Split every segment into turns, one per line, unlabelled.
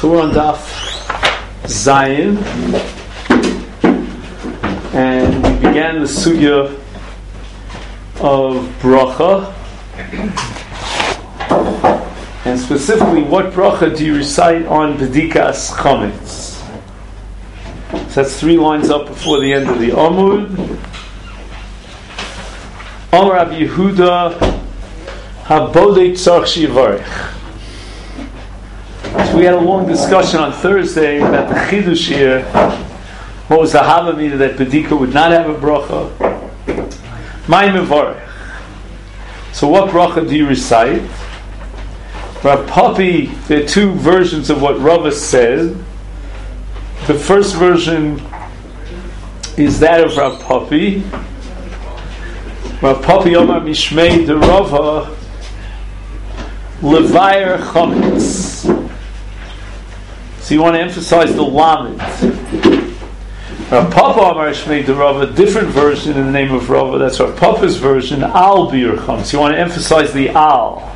So we're on Daf Zayin, and we began the sugya of bracha, and specifically, what bracha do you recite on Bedikas Chametz? So that's 3 lines up before the end of the Amud. Amar Rabbi Yehuda Habodei Tzarch Shivarech. So we had a long discussion on Thursday about the Chidush here. What was the Havamina that Bedika would not have a bracha? Mai Mevarech. So what bracha do you recite? Rav Papi, there are 2 versions of what Rava said. The first version is that of Rav Papi. Rav Papi Omar Mishmei de Rava Levayer Chametz. So you want to emphasize the Lamed. Rav Papa Amar Mishmei de Rava, different version in the name of Rava. That's Rav Papa's version. Al Bir Chametz. You want to emphasize the Al.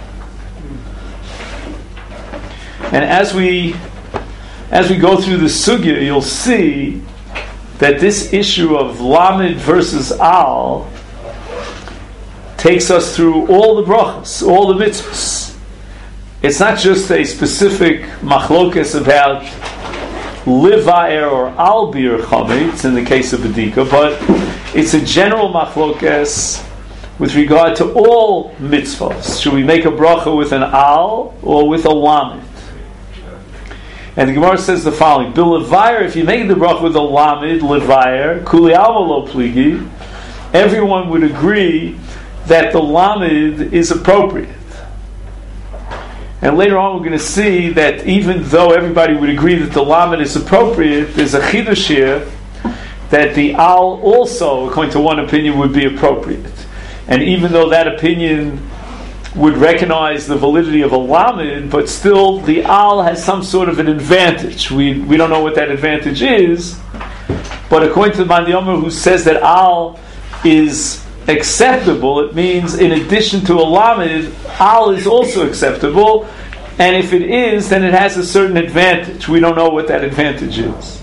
And as we go through the sugya, you'll see that this issue of Lamed versus Al takes us through all the brachas, all the mitzvahs. It's not just a specific machlokas about livayer or al bir chametz in the case of Bedika, but it's a general machlokas with regard to all mitzvahs. Should we make a bracha with an al or with a lamed? And the Gemara says the following: Bil levayer, if you make the bracha with a lamed, levayer, kuli alma lo pligi, everyone would agree that the lamed is appropriate. And later on we're going to see that even though everybody would agree that the lamed is appropriate, there's a chidush here that the al also, according to one opinion, would be appropriate. And even though that opinion would recognize the validity of a lamed, but still the al has some sort of an advantage. We don't know what that advantage is, but according to the Mandi Omer, who says that al is acceptable, it means in addition to a lamed, al is also acceptable, and if it is, then it has a certain advantage. We don't know what that advantage is.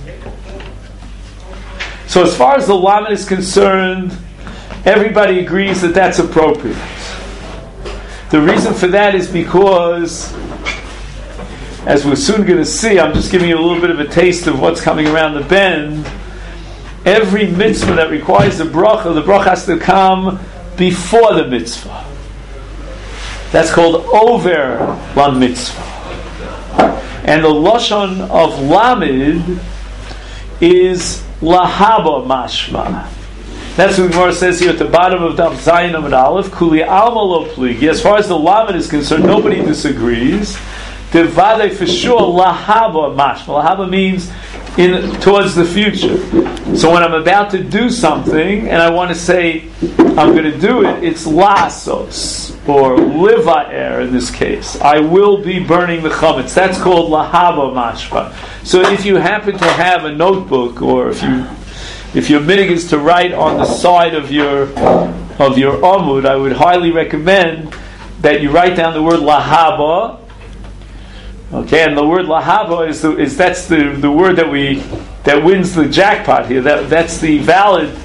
So as far as the lamed is concerned, everybody agrees that that's appropriate. The reason for that is because, as we're soon going to see, I'm just giving you a little bit of a taste of what's coming around the bend. Every mitzvah that requires the bracha has to come before the mitzvah. That's called over la mitzvah. And the lashon of lamed is lahaba mashma. That's what the Gemara says here at the bottom of Daf Zayin Amud Aleph. Kuli alma lo pligi. As far as the lamed is concerned, nobody disagrees. Devade for sure lahaba mashma. Lahaba means towards the future. So when I'm about to do something and I want to say I'm going to do it, it's lasos or livaer in this case. I will be burning the chametz. That's called lahaba mashma. So if you happen to have a notebook, or if your minig is to write on the side of your amud, I would highly recommend that you write down the word lahaba. Okay, and the word lahava is the word that wins the jackpot here. That's the valid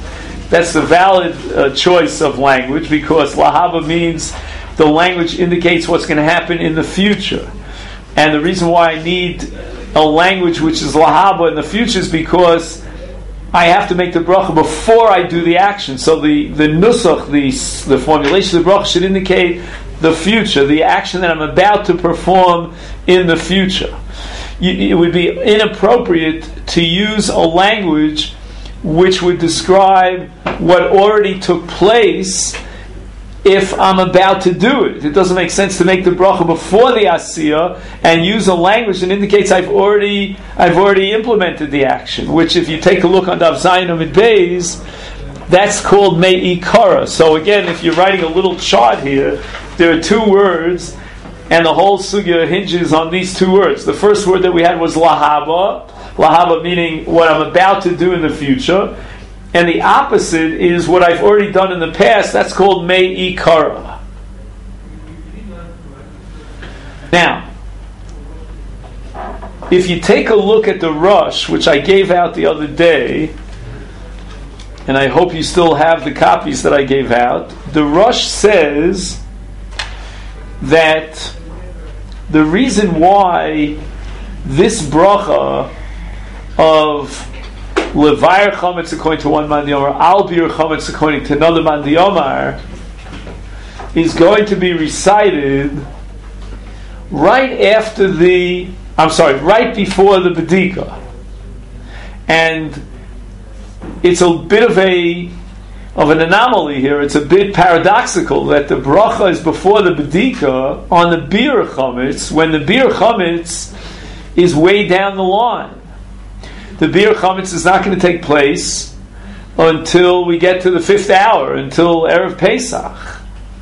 choice of language, because lahava means the language indicates what's going to happen in the future. And the reason why I need a language which is lahava in the future is because I have to make the bracha before I do the action. So the nusach, the formulation of the bracha should indicate the future, the action that I'm about to perform in the future. It would be inappropriate to use a language which would describe what already took place if I'm about to do it. It doesn't make sense to make the bracha before the asiyah and use a language that indicates I've already implemented the action, which if you take a look on Daf Zayin Amud Beis, that's called me'ikara. So again, if you're writing a little chart here, there are 2 words, and the whole sugya hinges on these 2 words. The first word that we had was lahaba. Lahaba meaning what I'm about to do in the future. And the opposite is what I've already done in the past. That's called me'ikara. Now, if you take a look at the Rush, which I gave out the other day, and I hope you still have the copies that I gave out, the Rush says that the reason why this bracha of Levayer Chametz according to one Man Yomar, Al Bir Chametz according to another Man Yomar, is going to be recited right before the Bedika. And it's a bit of an anomaly here. It's a bit paradoxical that the bracha is before the Bedika on the Bir Chametz, when the Bir Chametz is way down the line. The Bir Chametz is not going to take place until we get to the 5th hour, until Erev Pesach.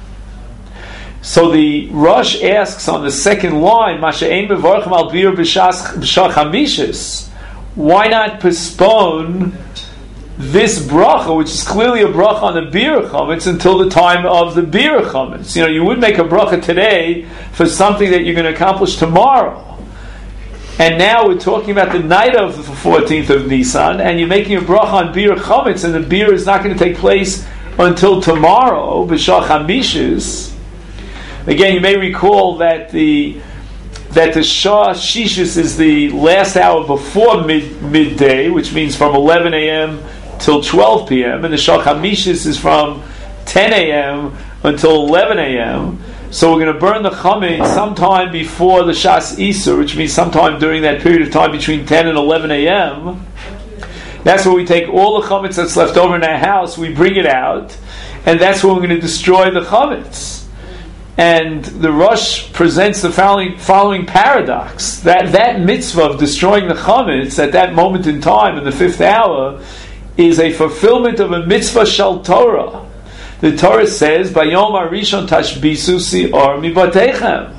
So the Rosh asks on the second line, Masha'ein mevorchim al bir b'shach chamishis, why not postpone this bracha, which is clearly a bracha on the Bir Chametz, until the time of the Bir Chametz? You know, you would make a bracha today for something that you're going to accomplish tomorrow. And now we're talking about the night of the 14th of Nisan, and you're making a bracha on Bir Chametz, and the Bir is not going to take place until tomorrow, b'shach chamishis. Again, you may recall that the Shah Shishis is the last hour before midday, which means from 11 a.m. till 12 p.m., and the Shah Chamishis is from 10 a.m. until 11 a.m. So we're going to burn the Chametz sometime before the Shas Isur, which means sometime during that period of time between 10 and 11 a.m. That's where we take all the Chametz that's left over in our house, we bring it out, and that's where we're going to destroy the Chametz. And the Rosh presents the following paradox, that mitzvah of destroying the Chametz at that moment in time, in the 5th hour, is a fulfillment of a mitzvah shel Torah. The Torah says, Bayom HaRishon tashbisu si'or mibatechem.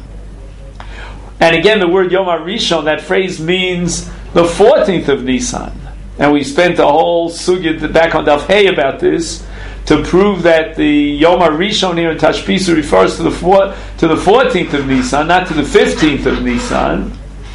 And again, the word Yom HaRishon, that phrase means the 14th of Nisan. And we spent a whole sugya back on Daf Hey about this, to prove that the Yom HaRishon here in Tashbisu refers to the 14th of Nisan, not to the 15th of Nisan.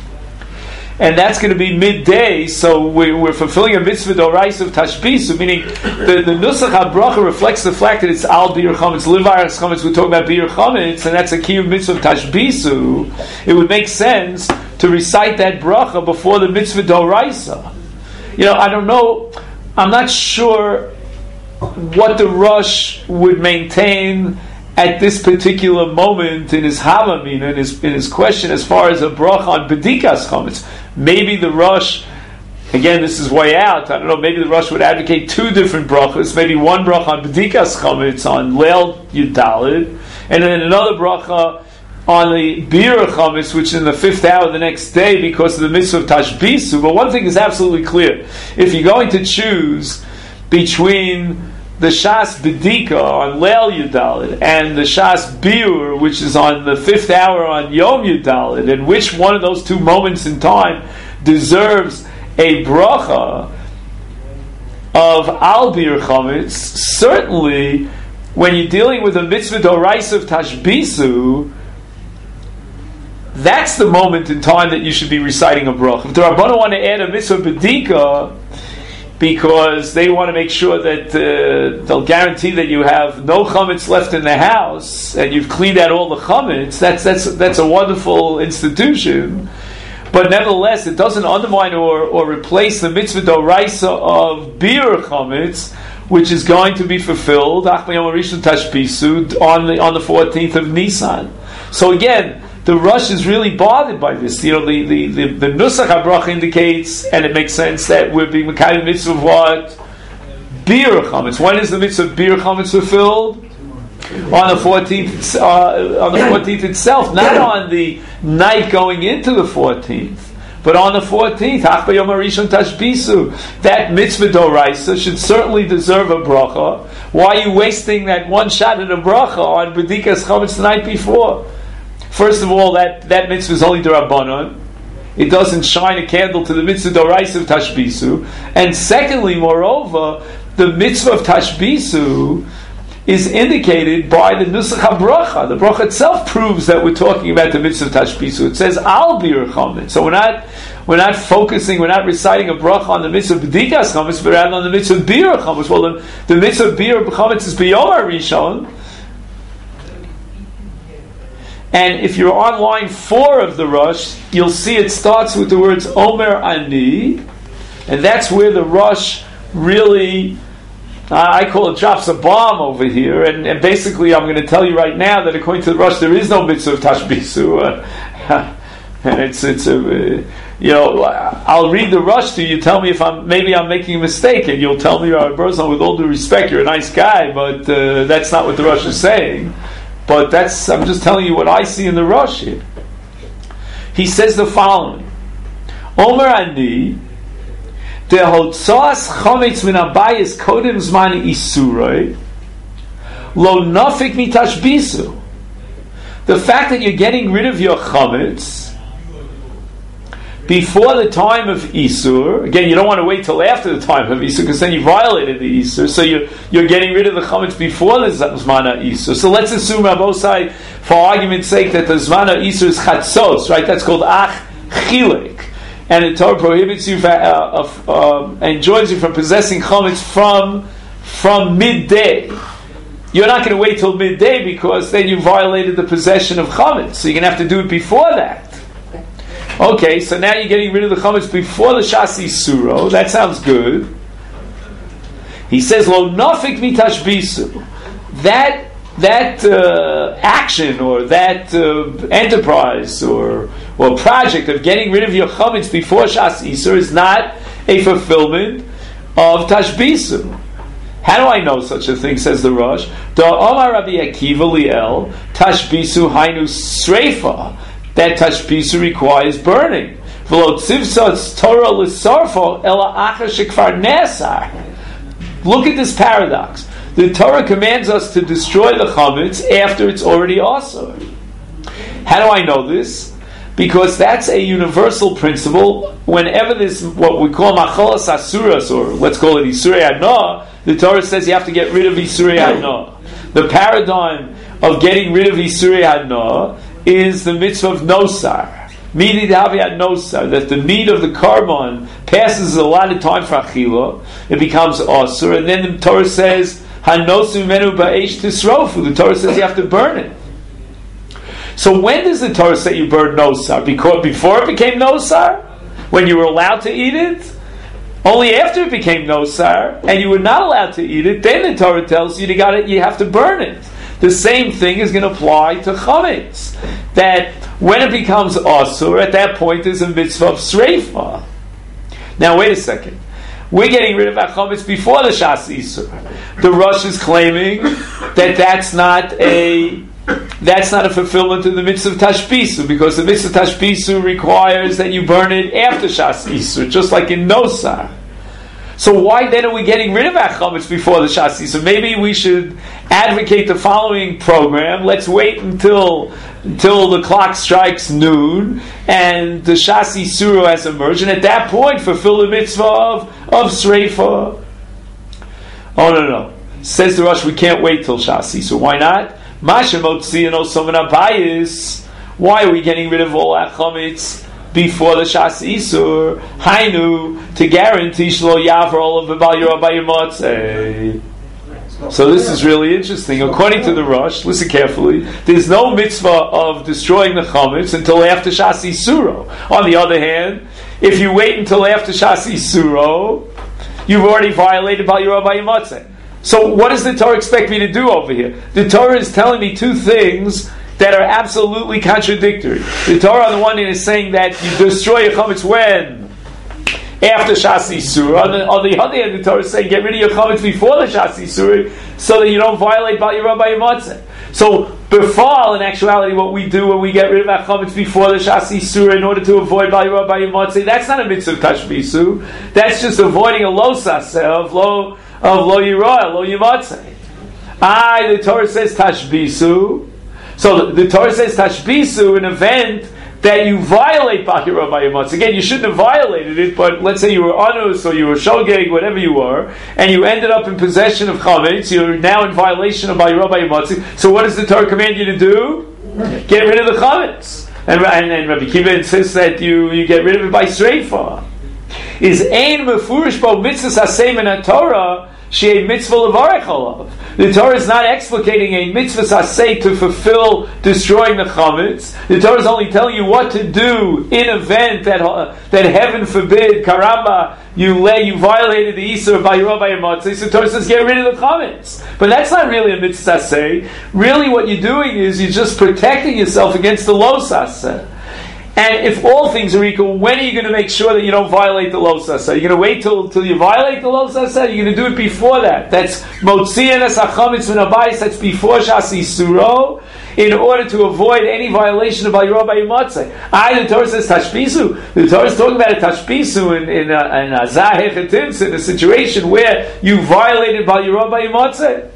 And that's going to be midday, so we're fulfilling a mitzvah d'oraisa of Tashbisu, meaning the Nusach HaBracha reflects the fact that it's Al Bir Chametz, Livayar Chametz, we're talking about Bir Chametz, and that's a key of mitzvah of Tashbisu. It would make sense to recite that bracha before the mitzvah d'oraisa. You know, I don't know, I'm not sure what the Rosh would maintain at this particular moment in his Hamamin, in his question as far as a bracha on Bedikas Chametz. Maybe the Rosh, again, this is way out, I don't know, maybe the Rosh would advocate 2 different brachas, maybe one bracha on Bedikas Chametz on Leil Yudalid, and then another bracha on the Bir Chametz, which is in the 5th hour the next day because of the mitzvah of Tashbisu. But one thing is absolutely clear, if you're going to choose between the Shas Bedika on Leil Yudalid and the Shas Biur, which is on the 5th hour on Yom Yudalid, and which one of those 2 moments in time deserves a bracha of Al Bir Chametz, certainly when you're dealing with a mitzvah d'oraisa of Tashbisu, that's the moment in time that you should be reciting a bracha. If the Rabbanan want to add a mitzvah Bedika, because they want to make sure that they'll guarantee that you have no chametz left in the house and you've cleaned out all the chametz. That's a wonderful institution, but nevertheless, it doesn't undermine or replace the mitzvah d'oraisa of bir chametz, which is going to be fulfilled on the 14th of Nisan. So again, the Rosh is really bothered by this. You know, the Nusach HaBracha indicates, and it makes sense, that we're being kind of mitzvah of what? Bir Chametz. When is the mitzvah of Bir Chametz fulfilled? On the 14th, on the 14th itself, not on the night going into the 14th, but on the 14th. Hach b'yom harishon tashbisu. That mitzvah d'oraisa should certainly deserve a bracha. Why are you wasting that one shot at a bracha on B'dikas Chametz the night before? First of all, that mitzvah is only d'Rabbanan. It doesn't shine a candle to the mitzvah d'oraisa of Tashbisu. And secondly, moreover, the mitzvah of Tashbisu is indicated by the Nusach HaBracha. The bracha itself proves that we're talking about the mitzvah of Tashbisu. It says Al Bir Chametz. So We're not focusing, we're not reciting a bracha on the mitzvah b'dikas chametz, but rather on the mitzvah bir chametz. Well, the mitzvah bir chametz is b'yom harishon. And if you're on line 4 of the Rosh, you'll see it starts with the words Omer Ani, and that's where the Rosh really, I call it drops a bomb over here, and basically I'm going to tell you right now that according to the Rosh, there is no mitzvah of tashbisu, and it's I'll read the Rosh to you. Tell me if I'm making a mistake, and you'll tell me, Berzon, with all due respect, you're a nice guy, but that's not what the Rosh is saying. But I'm just telling you what I see in the Rosh here. He says the following: Omer Ani, the hotzas chometz min habayis kodem zman isuroi, lo nafik mitashbisu. The fact that you're getting rid of your chometz before the time of Isur, again, you don't want to wait till after the time of Isur, because then you violated the Isur, so you're getting rid of the Chametz before the Zmana Isur. So let's assume, Rabbosai, for argument's sake, that the Zmana Isur is Chatzos, right? That's called Ach Chilek. And the Torah prohibits you, enjoins you from possessing Chametz from midday. You're not going to wait till midday, because then you violated the possession of Chametz, so you're going to have to do it before that. Okay, so now you're getting rid of the chametz before the shasi suro. That sounds good. He says, "Lo nafik mitashbisu." That action or that enterprise or project of getting rid of your chametz before shasi suro is not a fulfillment of tashbisu. How do I know such a thing? Says the Rosh. Da Omar Rabbi Akiva Liel tashbisu hainu sreifa. That tashbisu requires burning. Look at this paradox. The Torah commands us to destroy the chametz after it's already asur. How do I know this? Because that's a universal principle. Whenever this, what we call macholas asuras, or let's call it isurei hana, the Torah says you have to get rid of isurei hana. The paradigm of getting rid of isurei hana is the mitzvah of nosar. Midi d'haviat nosar, that the meat of the carbon passes a lot of time for achila, it becomes asur, and then the Torah says, hanosu menu ba'esh tisrofu, the Torah says you have to burn it. So when does the Torah say you burn nosar? Because before it became nosar? When you were allowed to eat it? Only after it became nosar, and you were not allowed to eat it, then the Torah tells you you have to burn it. The same thing is going to apply to chametz. That when it becomes asur, at that point there's a mitzvah of sreifa. Now wait a second. We're getting rid of our chametz before the shas isur. The Rosh is claiming that that's not a fulfillment of the mitzvah of tashbisu, because the mitzvah of tashbisu requires that you burn it after shas isur, just like in nosar. So why then are we getting rid of our chametz before the shasi? So maybe we should advocate the following program. Let's wait until the clock strikes noon and the shasi suro has emerged, and at that point fulfill the mitzvah of sreifa. Oh no. Says the Rosh, we can't wait till shasi. So why not? Masha motzi and also abayis. Why are we getting rid of all our chametz before the shas isur? Hainu, to guarantee shlo yavar all of the bal yorah b'yimotzei. So this is really interesting. According to the Rosh, listen carefully, there's no mitzvah of destroying the chametz until after shas isuro. On the other hand, if you wait until after shas isuro, you've already violated bal yorah b'yimotzei. So what does the Torah expect me to do over here? The Torah is telling me two things that are absolutely contradictory. The Torah on the one hand is saying that you destroy your chametz when? After Shas Isur. On the other hand, the Torah is saying get rid of your chametz before the Shas Isur so that you don't violate Bal Yorah B'Yimotzei. So before, in actuality, what we do when we get rid of our chametz before the Shas Isur in order to avoid Bal Yorah B'Yimotzei, that's not a mitzvah of tashbisu. That's just avoiding a lo saseh, of lo yirah, lo yimotzei. The Torah says tashbisu. So the Torah says tashbisu, an event that you violate Bal Yorah B'Yimotzei. Again, you shouldn't have violated it, but let's say you were anus or you were shogeg, whatever you were, and you ended up in possession of chametz, you're now in violation of Bal Yorah B'Yimotzei. So what does the Torah command you to do? Get rid of the chametz. and Rabbi Kiva insists that you get rid of it by streifa. Is ein mefurish bo mitzvahs aseh min Torah she a mitzvah levarech alav. The Torah is not explicating a mitzvah aseh to fulfill destroying the chametz. The Torah is only telling you what to do in event that heaven forbid, karamba, you violated the Isur by your Motzei. So the Torah says get rid of the chametz. But that's not really a mitzvah aseh. Really, what you're doing is you're just protecting yourself against the los aseh. And if all things are equal, when are you going to make sure that you don't violate the los aseh? You're going to wait till you violate the los aseh? You're going to do it before that. That's motzian es hachametz min habayis. That's before shas isuro, in order to avoid any violation of Vayirah Bayimatzeh. The Torah says tashbisu. The Torah is talking about a tashbisu in azah hechetimtz, in a situation where you violated Vayirah Bayimatzeh.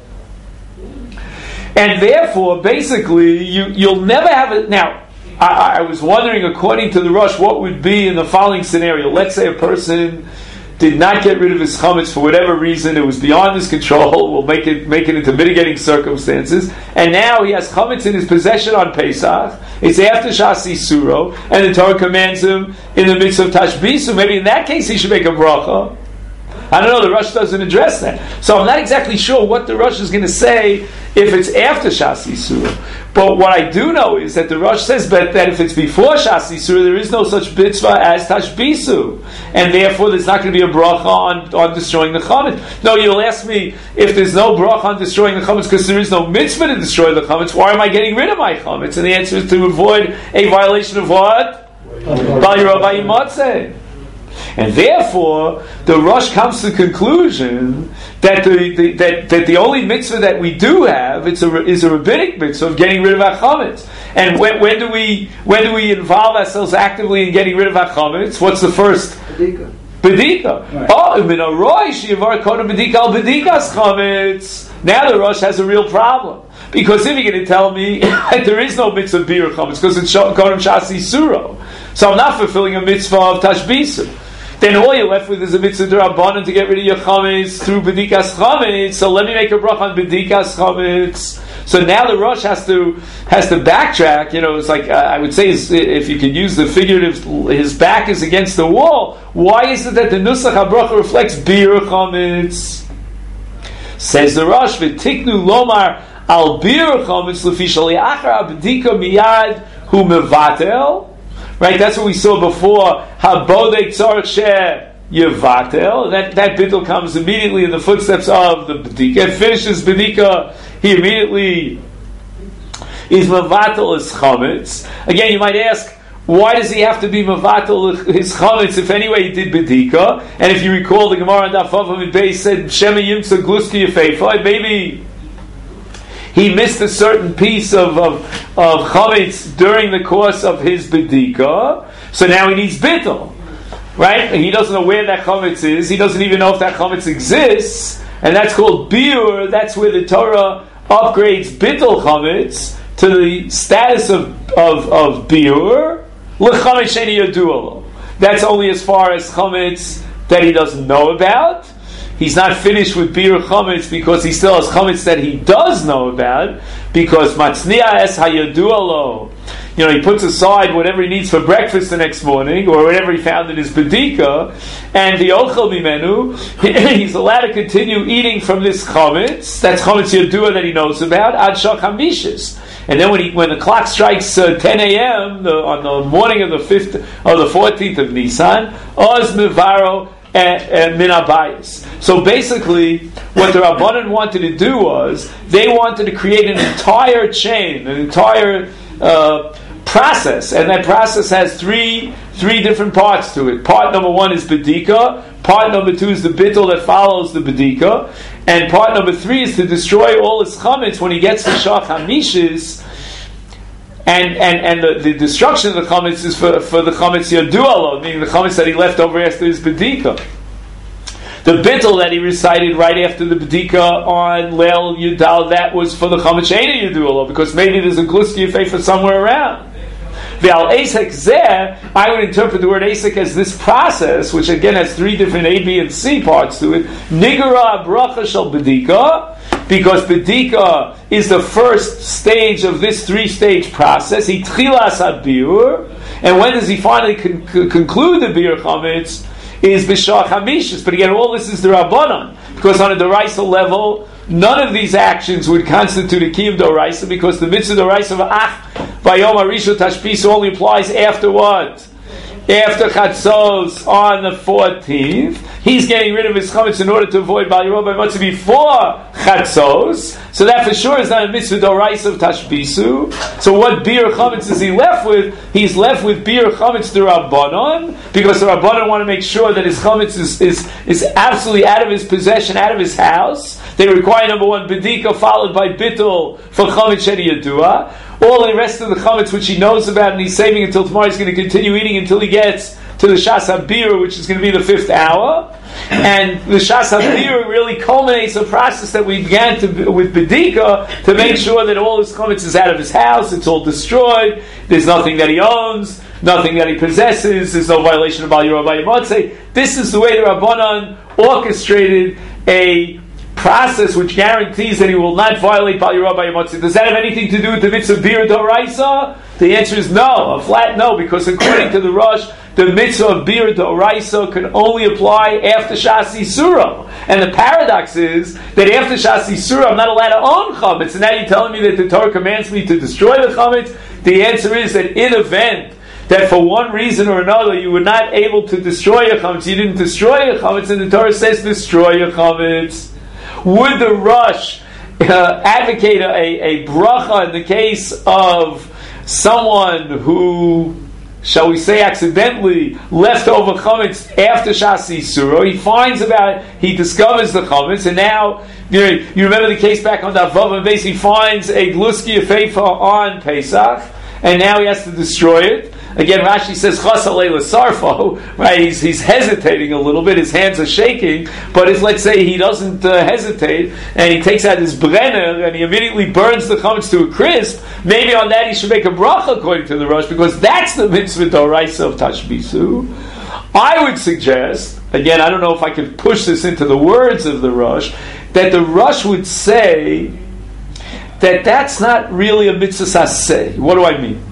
And therefore, basically, you'll never have it. Now, I was wondering, according to the Rosh, what would be in the following scenario. Let's say a person did not get rid of his chametz for whatever reason; it was beyond his control. We'll make it into mitigating circumstances, and now he has chametz in his possession on Pesach. It's after Shas Yisuro, and the Torah commands him in the midst of tashbisu. Maybe in that case he should make a bracha. I don't know, the Rosh doesn't address that. So I'm not exactly sure what the Rosh is going to say if it's after Shas Yisur. But what I do know is that the Rosh says that if it's before Shas Yisur, there is no such mitzvah as tashbisu. And therefore there's not going to be a bracha on destroying the chametz. No, you'll ask me, if there's no bracha on destroying the chametz because there is no mitzvah to destroy the chametz, why am I getting rid of my chametz? And the answer is to avoid a violation of what? Bal Yirah Bayimatzeh. And therefore, the Rosh comes to the conclusion that the only mitzvah that we do have is a rabbinic mitzvah of getting rid of our chametz. And when do we involve ourselves actively in getting rid of our chametz? What's the first? Bedika. Now the Rosh has a real problem. Because if you're going to tell me that there is no mitzvah of bir chametz because it's Kodem Shas Yisuro, so I'm not fulfilling a mitzvah of tashbisu, then all you're left with is a mitzvah d'Rabbanan to get rid of your chametz through bedikas chametz. So let me make a bracha on bedikas chametz. So now the Rosh has to backtrack. It's like I would say, if you could use the figurative, his back is against the wall. Why is it that the nusach habracha reflects bir chametz? Says the Rosh, v'tiknu lomar al bir chametz lefi shaliachar abdika miyad hu mevatel. Right, that's what we saw before. Habodek tzarich she yevatel. That bittul comes immediately in the footsteps of the bedika. It finishes bedika. He immediately is mevatel his chametz. Again, you might ask, why does he have to be mevatel his chametz if anyway he did bedika? And if you recall, the Gemara on Daf Vav Beis said shema yimtza gluski yefeifa. Maybe he missed a certain piece of chametz during the course of his bedika, so now he needs bittul, right? He doesn't know where that chametz is. He doesn't even know if that chametz exists, and that's called biur. That's where the Torah upgrades bittul chametz to the status of biur. L'chametz sheni yadualo. That's only as far as chametz that he doesn't know about. He's not finished with bir chametz because he still has chametz that he does know about, because matzniya es hayadualo. He puts aside whatever he needs for breakfast the next morning, or whatever he found in his bedika, and the ochel mimenu, he's allowed to continue eating from this chametz. That's chametz yadua that he knows about, ad shach hamishis. And then when the clock strikes 10 a.m. On the morning of the 14th of Nisan, oz mivaro and min habayis. So basically, what the Rabbanan wanted to do was they wanted to create an entire chain, an entire process, and that process has three different parts to it. Part number one is bedika. Part number two is the bittul that follows the bedika, and part number three is to destroy all his chametz when he gets to shach hamishis. And the destruction of the chametz is for the chametz yadualo, meaning the chametz that he left over after his bedika. The bittul that he recited right after the bedika on Leil Yudal, that was for the chametz sheina yadualo, because maybe there's a gluski yefeifa somewhere around. The al esek zeh, I would interpret the word esek as this process, which again has three different A, B, and C parts to it. Nigara bracha shel bedika. because bedika is the first stage of this three-stage process. He tchilas habir, and when does he finally conclude the bir chametz? Is b'shach hamishis. But again, all this is the Rabbanon, because on a Doraisa level, none of these actions would constitute a kiyum Doraisa, because the mitzvah Doraisa of vayom harishon tashbis only applies after what? After Chatzos on the 14th. He's getting rid of his chametz in order to avoid Bal Yirah B'Matzah before Chatzos. So that for sure is not a mitzvah Doraisa of Tashbisu. So what bir chametz is he left with? He's left with bir chametz the Rabbanon, because the Rabbanon want to make sure that his chametz is absolutely out of his possession, out of his house. They require, number one, bedika followed by bittul for chametz sheni yadua. All the rest of the chametz which he knows about and he's saving until tomorrow, he's going to continue eating until he gets to the Shas HaBir, which is going to be the 5th hour. And the Shas HaBir really culminates a process that we began with Bedika to make sure that all his chametz is out of his house, it's all destroyed, there's nothing that he owns, nothing that he possesses, there's no violation of Bal Yirah B'Matzah. This is the way the Rabbanan orchestrated a process which guarantees that he will not violate Bal Yirah B'Matzah. Does that have anything to do with the mitzvah Bir Doraisa? The answer is no, a flat no, because according to the Rosh, the mitzvah of Bir Doraisa can only apply after Shas Yisura. And the paradox is that after Shas Yisura, I'm not allowed to own chametz. And now you're telling me that the Torah commands me to destroy the chametz? The answer is that in event that for one reason or another you were not able to destroy your chametz, you didn't destroy your chametz, and the Torah says destroy your chametz. Would the Rosh advocate a bracha in the case of someone who, shall we say, accidentally left over chametz after Shas Yisura? He discovers the chametz, and now you remember the case back on that Vav and Beis. He finds a gluski afeifa on Pesach, and now he has to destroy it. Again, Rashi says Chas alei l'sarfo, right? He's hesitating a little bit. His hands are shaking, but if let's say he doesn't hesitate and he takes out his brenner and he immediately burns the chametz to a crisp, maybe on that he should make a bracha according to the Rosh, because that's the mitzvah doraisa of tashbisu. I would suggest, again, I don't know if I could push this into the words of the Rosh, that the Rosh would say that that's not really a mitzvah saseh. What do I mean?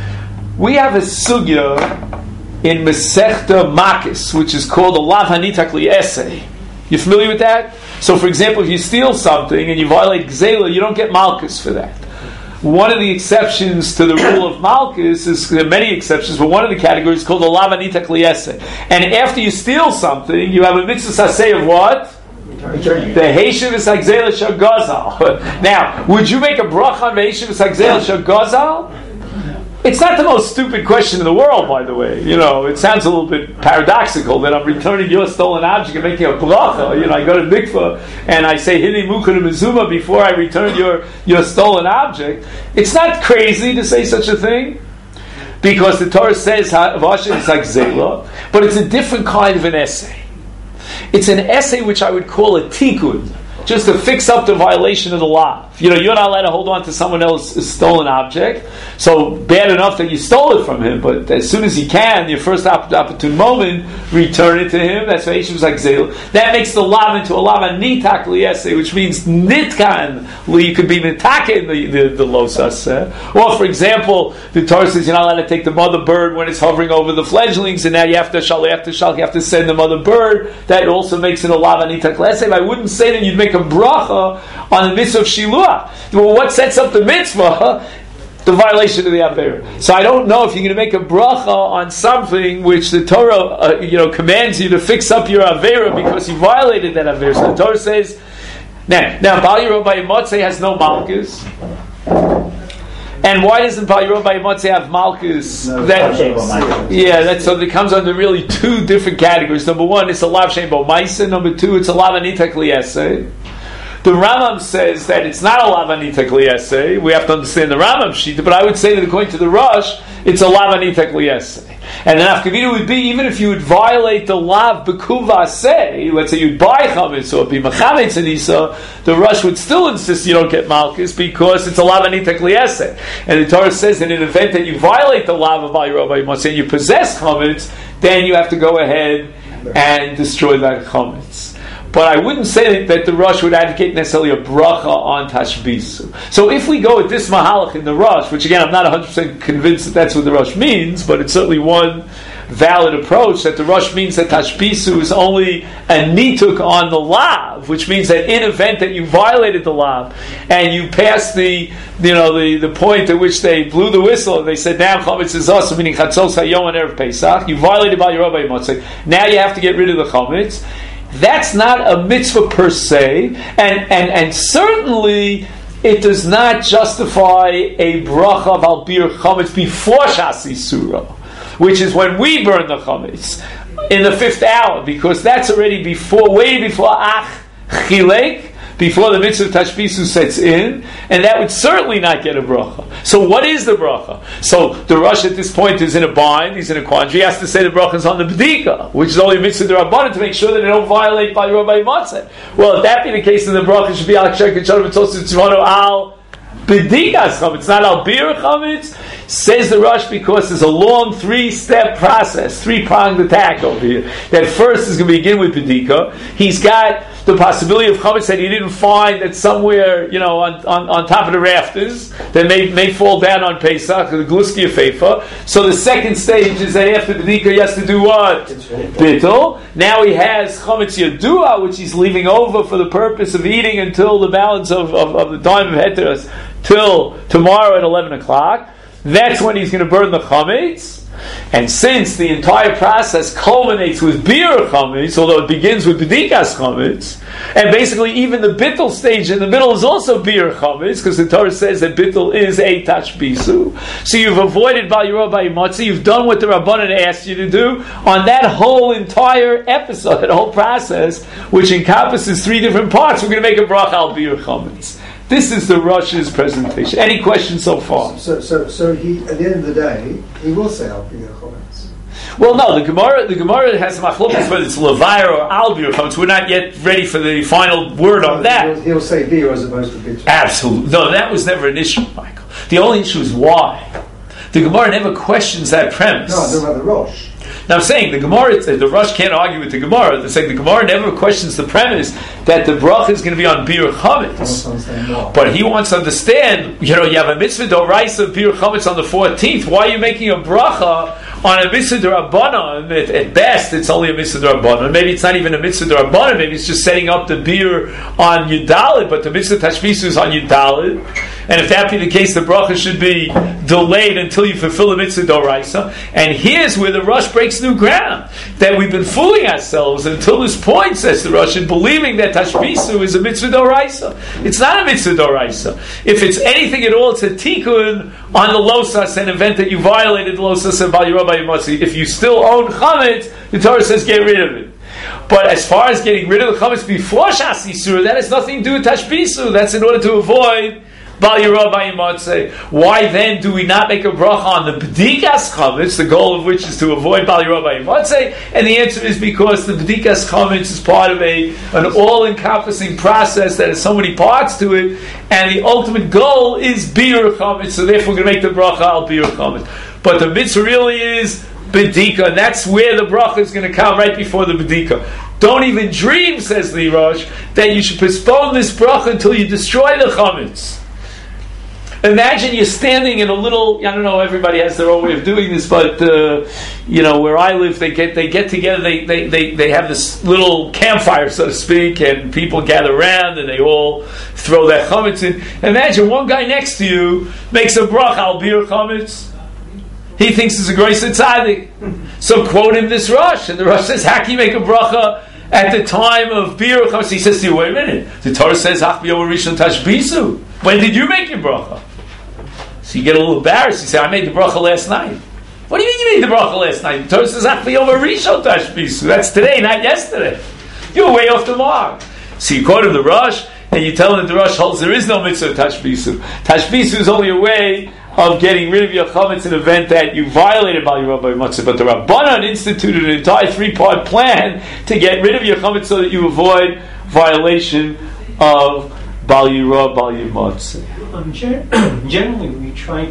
We have a sugya in Masechta Makis, which is called a lav hanitak li'eseh. You familiar with that? So, for example, if you steal something and you violate gzela, you don't get malchus for that. One of the exceptions to the rule of malchus is, there are many exceptions, but one of the categories is called a lav hanitak li'eseh. And after you steal something, you have a mitzvah saseh of what? The Heishiv V'Sagzela Shagazal. Now, would you make a bracha on the Heishiv V'Sagzela Shagazal? It's not the most stupid question in the world, by the way. You know, it sounds a little bit paradoxical that I'm returning your stolen object and making a bracha. You know, I go to mikvah and I say Hini Mukha Mizuma before I return your stolen object. It's not crazy to say such a thing, because the Torah says V'Hashem V'Sagzela, but it's a different kind of an essay. It's an essay which I would call a tikkun, just to fix up the violation of the law. You know, you're not allowed to hold on to someone else's stolen object, so bad enough that you stole it from him, but as soon as you can, your first opportune moment, return it to him. That's why Yishuv Zagzel. That makes the lav into a lav nitak liyase, which means nitkan, you could be nitaka in the losas. Or, for example, the Torah says you're not allowed to take the mother bird when it's hovering over the fledglings, and now you have to send the mother bird. That also makes it a lav nitak liyase. I wouldn't say that you'd make a bracha on the mitzvah of shiluah. Well, what sets up the mitzvah? The violation of the Avera. So I don't know if you're going to make a bracha on something which the Torah commands you to fix up your Avera because you violated that Avera. So the Torah says, now Bal Yirah B'Matzah has no malchus. And why doesn't Bal Yirah B'Matzah have malchus? So it comes under really two different categories. Number one, it's a lav shem bo ma'aseh. Number two, it's a lav anitak liyaseh. The Rambam says that it's not a lav anitak liyaseh. We have to understand the Rambam shita, but I would say that according to the Rosh, it's a lav anitak liyaseh. And the nafkamina would be, even if you would violate the lav bekuvaseh, let's say you'd buy chametz or be machametz and isa, the Rosh would still insist you don't get malchus because it's a lav anitak liyaseh. And the Torah says that in an event that you violate the lav of Bal Yirah B'Matzah and you possess chametz, then you have to go ahead and destroy that chametz. But I wouldn't say that the Rosh would advocate necessarily a bracha on tashbisu. So if we go with this mahalach in the Rosh, which again I'm not 100% convinced that that's what the Rosh means, but it's certainly one valid approach, that the Rosh means that tashbisu is only a nituk on the lav, which means that in event that you violated the lav and you passed the point at which they blew the whistle and they said now chametz is us, meaning chatzos hayom on erev Pesach, you violated by your Rabbi Motzei, now you have to get rid of the chametz. That's not a mitzvah per se, and certainly it does not justify a bracha of albir chametz before Shas Yisura, which is when we burn the chametz in the 5th hour, because that's already way before ach chilek, before the mitzvah of tashbisu sets in, and that would certainly not get a bracha. So what is the bracha? So the Rosh at this point is in a bind, he's in a quandary, he has to say the bracha is on the bedika, which is only a mitzvah d'Rabbanan to make sure that they don't violate by Rabbi Matzeh. Well, if that be the case, then the bracha should be al kshek and shalom v'tosu tzivano al bedikas chametz, not al bir chametz, says the Rosh, because there's a long 3-step process, 3-pronged attack over here. That first is going to begin with bedika. He's got the possibility of chametz that he didn't find that somewhere, on top of the rafters, that may fall down on Pesach, the gluski of feifa. So the second stage is that after bedika he has to do what? Bittul. Now he has chametz yadua, which he's leaving over for the purpose of eating until the balance of the time of heteros, till tomorrow at 11 o'clock. That's when he's going to burn the chametz. And since the entire process culminates with bir chametz, although it begins with bedikas chametz, and basically even the bittul stage in the middle is also bir chametz, because the Torah says that bittul is a tashbisu. So you've avoided bal yirah by matzah, you've done what the Rabbanan asked you to do on that whole entire episode, that whole process, which encompasses 3 different parts. We're going to make a bracha al bir chametz. This is the Rosh's presentation. Any questions so far?
So he, at the end of the day, he will say al bir chametz.
Well, no. The Gemara has machlokas whether it's levair or al bir chametz. We're not yet ready for the final word on that.
He'll say bir as opposed to bittul.
Absolutely. No, that was never an issue, Michael. The only issue is why. The Gemara never questions that premise.
No, I don't know about the Rosh.
Now I'm saying the Gemara, the Rosh can't argue with the Gemara. They're saying the Gemara never questions the premise that the bracha is going to be on bir chametz. But he wants to understand, you have a mitzvah d'oraisa of bir chametz on the 14th. Why are you making a bracha on a mitzvah d'Rabbanan? At best, it's only a mitzvah d'Rabbanan. Maybe it's not even a mitzvah d'Rabbanan. Maybe it's just setting up the bir on Yudalid, but the mitzvah tashbisu is on Yudalid. And if that be the case, the bracha should be delayed until you fulfill the mitzvah d'oraisa. And here's where the Rosh breaks new ground. That we've been fooling ourselves until this point, says the Rosh, in believing that tashbisu is a mitzvah d'oraisa. It's not a mitzvah d'oraisa. If it's anything at all, it's a tikkun on the losas, an event that you violated the losas and bal yirah by matzah. If you still own chametz, the Torah says get rid of it. But as far as getting rid of the chametz before Shas Yisura, that has nothing to do with tashbisu. That's in order to avoid bal yirah by matzah. Why then do we not make a bracha on the bedikas chametz, the goal of which is to avoid bal yirah by matzah? And the answer is because the bedikas chametz is part of an all-encompassing process that has so many parts to it, and the ultimate goal is bir chametz. So therefore, we're going to make the bracha al bir chametz. But the mitzvah really is bedika, and that's where the bracha is going to come, right before the bedika. Don't even dream, says the Rosh, that you should postpone this bracha until you destroy the chametz. Imagine you're standing in a little, I don't know, everybody has their own way of doing this, but where I live, they get together, they have this little campfire, so to speak, and people gather around and they all throw their chametz in. Imagine one guy next to you makes a bracha al bir chametz. He thinks it's a grace of tzaddik. So quote him this Rosh, and the Rosh says, how can you make a bracha at the time of bir chametz? He says to you, wait a minute, the Torah says, hach b'yom rishon tashbisu. When did you make your bracha? So you get a little embarrassed. You say, I made the bracha last night. What do you mean you made the bracha last night? The Torah says, ach b'yom rishon tashbisu. That's today, not yesterday. You were way off the mark. So you quote him the Rosh, and you tell him that the Rosh holds there is no mitzvah of tashbisu. Tashbisu is only a way of getting rid of your chametz in an event that you violated bal yirah by matzah. But the Rabbanan instituted an entire 3-part plan to get rid of your chametz so that you avoid violation of bal yirah by matzah.
Generally, we try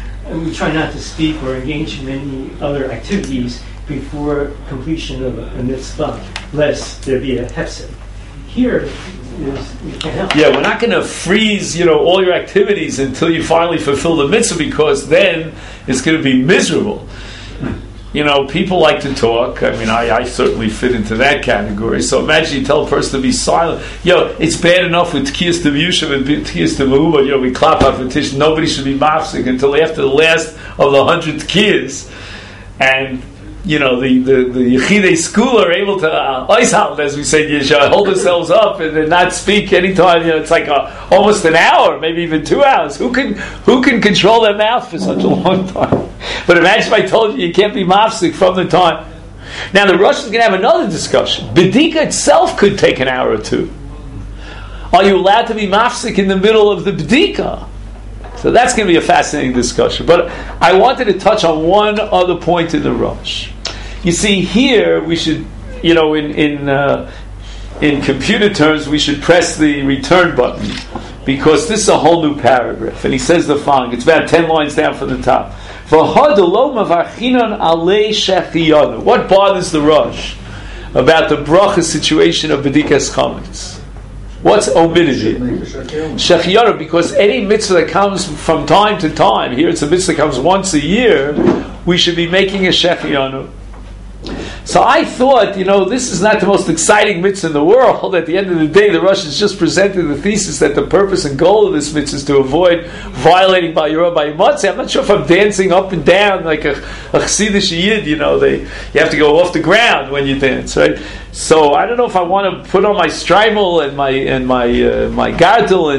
not to speak or engage in any other activities before completion of a mitzvah, lest there be a hefsed. here is you can't help.
Yeah, we're not going to freeze, all your activities until you finally fulfill the mitzvah, because then it's going to be miserable. People like to talk. I mean, I certainly fit into that category. So imagine you tell a person to be silent. It's bad enough with Tkiyas Devusha and Tkiyas Devu, but we clap off the tish. Nobody should be mafsik until after the last of the 100 Tkiyas. And the Yechidei school are able to oishalt, as we say, hold themselves up and not speak anytime. It's like almost an hour, maybe even 2 hours. Who can control their mouth for such a long time? But imagine if I told you can't be mafsik from the time. Now the Rosh is going to have another discussion. Bedika itself could take an hour or two. Are you allowed to be mafsik in the middle of the bedika? So that's going to be a fascinating discussion. But I wanted to touch on one other point in the Rosh. You see, here we should, in computer terms, we should press the return button, because this is a whole new paragraph. And he says the following. It's about 10 lines down from the top. What bothers the Rosh about the bracha situation of Bedikas Chametz? What's omitted here? Shechiyanu, because any mitzvah that comes from time to time, here it's a mitzvah that comes once a year, we should be making a Shechiyanu. So I thought, this is not the most exciting mitzvah in the world. At the end of the day, the Rosh has just presented the thesis that the purpose and goal of this mitzvah is to avoid violating by Yorah by Matzah. I'm not sure if I'm dancing up and down like a Chassidish Yid. You have to go off the ground when you dance, right? So I don't know if I want to put on my strymel and my gartel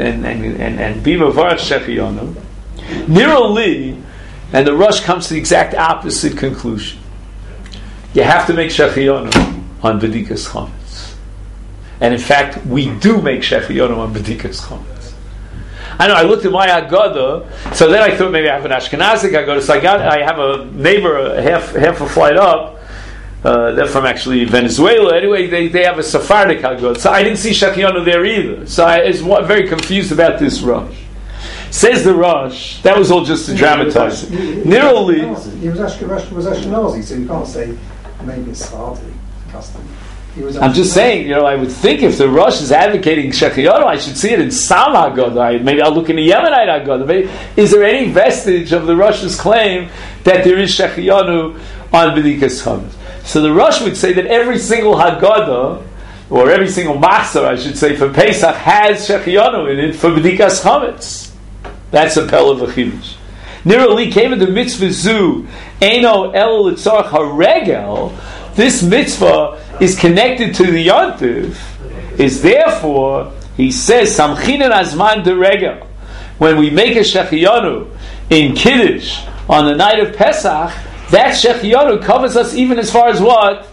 and be mevarach Shechiyanu. Niro Li, and the Rosh comes to the exact opposite conclusion. You have to make Shechiyanu on Bedikas Chametz. And in fact, we do make Shechiyanu on Bedikas Chametz. I know, I looked at my Agada, so then I thought maybe I have an Ashkenazic Agada, so I have a neighbor half a flight up, they're from actually Venezuela, anyway, they have a Sephardic Agada, so I didn't see Shechiyanu there either, so I was very confused about this Rosh. Says the Rosh, that was all just to dramatize it. Niroli,
he was Ashkenazi, so you can't say maybe it's Sephardi custom.
I'm just saying, I would think if the Rosh is advocating Shechiyanu, I should see it in some Haggadah. Maybe I'll look in the Yemenite Haggadah. Is there any vestige of the Rosh's claim that there is Shechiyanu on Bedikas Chametz? So the Rosh would say that every single Haggadah, or every single Machzor, I should say, for Pesach has Shechiyanu in it for Bedikas Chametz. That's a Pel of a Chidush. Nira Li came into mitzvah zu, Eino El Litzarach HaRegel. This mitzvah is connected to the Yontiv, is therefore, he says, Samchinan Azman de Regel. When we make a Shechiyanu in Kiddush on the night of Pesach, that Shechiyanu covers us even as far as what?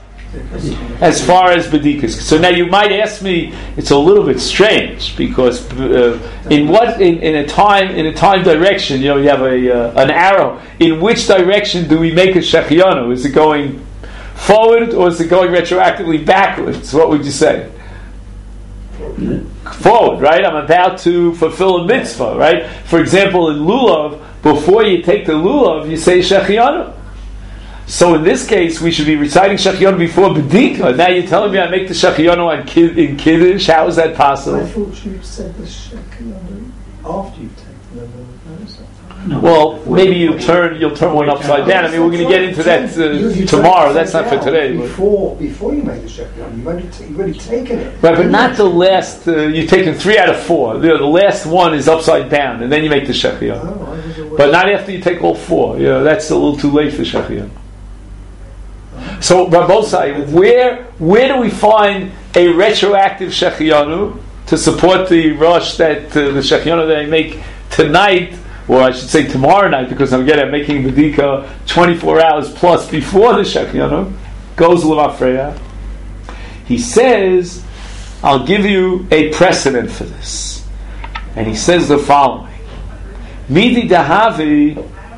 As far as Bedikas. So now you might ask me, it's a little bit strange, because in a time direction, you have an arrow. In which direction do we make a Shechiyanu? Is it going forward or is it going retroactively backwards? What would you say? Forward, right? I'm about to fulfill a mitzvah, right? For example, in Lulav, before you take the Lulav, you say Shechiyanu. So in this case, we should be reciting Shechiyanu before Bedika. Now you're telling me I make the Shechiyanu in Kiddush? How is that possible?
I thought you said the Shechiyanu after you've taken the
No.
Well, maybe you'll turn one upside down. I mean, we're going to get into that tomorrow. That's not for today.
Before you make the Shechiyanu, you've already taken it.
Right, but not the last. You've taken 3 out of 4. The last one is upside down, and then you make the Shechiyanu. But not after you take all 4. That's a little too late for Shechiyanu. So, Rabbosai, where do we find a retroactive Shechiyanu to support the Rosh that the Shechiyanu that I make tonight, or I should say tomorrow night, because I'm making Bedika 24 hours plus before the Shechiyanu, goes L'mafreya. He says, I'll give you a precedent for this. And he says the following. Midi dahavi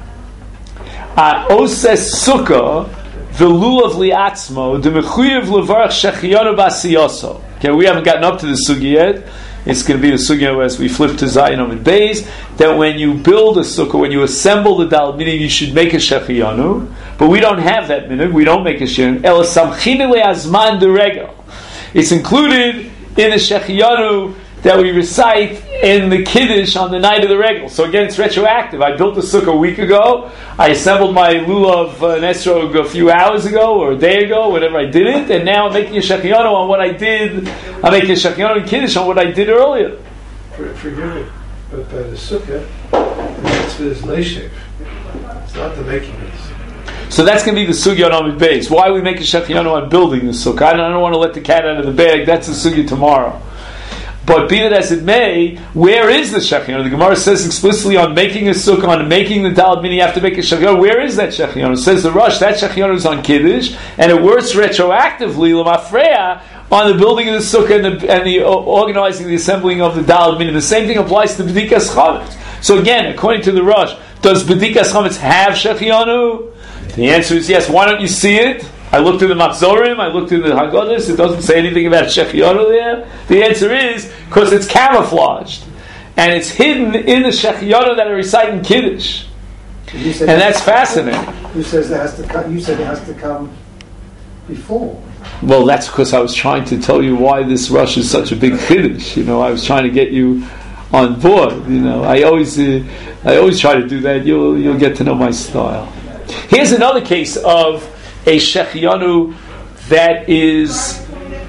oses sukkah v'lulav li'atzmo d'mechuyev levarach Shechiyanu b'asiyoso. Okay, we haven't gotten up to the sugi yet. It's going to be the sugya as we flip to Zayin Amud Beis, that when you build a sukkah, when you assemble the dal, meaning you should make a Shechiyanu, but we don't have that minute, we don't make a Shechiyanu. Ela samchine le'azman de regel. It's included in the Shechianu that we recite in the Kiddush on the night of the regal. So again, it's retroactive. I built the sukkah a week ago. I assembled my lulav nesrog a few hours ago or a day ago, whatever I did it, and now I'm making a Shechianu on what I did. I'm making a Shechianu and Kiddush on what I did earlier.
Forgive me, but by the sukkah, the mitzvah is leishev. It's not the making of the sukkah.
So that's going to be the sugya on Amid Beis. Why we make a Shechianu on building the sukkah? I don't want to let the cat out of the bag. That's the sugya tomorrow. But be that as it may, where is the Shechianu? The Gemara says explicitly on making a sukkah, on making the daled mini, you have to make a Shechianu. Where is that Shechianu? It says the Rosh, that Shechianu is on Kiddush, and it works retroactively, l'mafreya, on the building of the sukkah and the organizing, the assembling of the daled mini. The same thing applies to B'dikas Chametz. So again, according to the Rosh, does B'dikas Chametz have Shechianu? The answer is yes. Why don't you see it? I looked in the Machzorim, I looked in the Haggadahs, it doesn't say anything about Shechianu there. The answer is because it's camouflaged. And it's hidden in the Shechianu that are reciting Kiddush. And that's fascinating.
Who says it has to come? You said it has to come before.
Well, that's because I was trying to tell you why this rush is such a big Kiddush. I was trying to get you on board. I always try to do that. You'll get to know my style. Here's another case of a Shechianu that is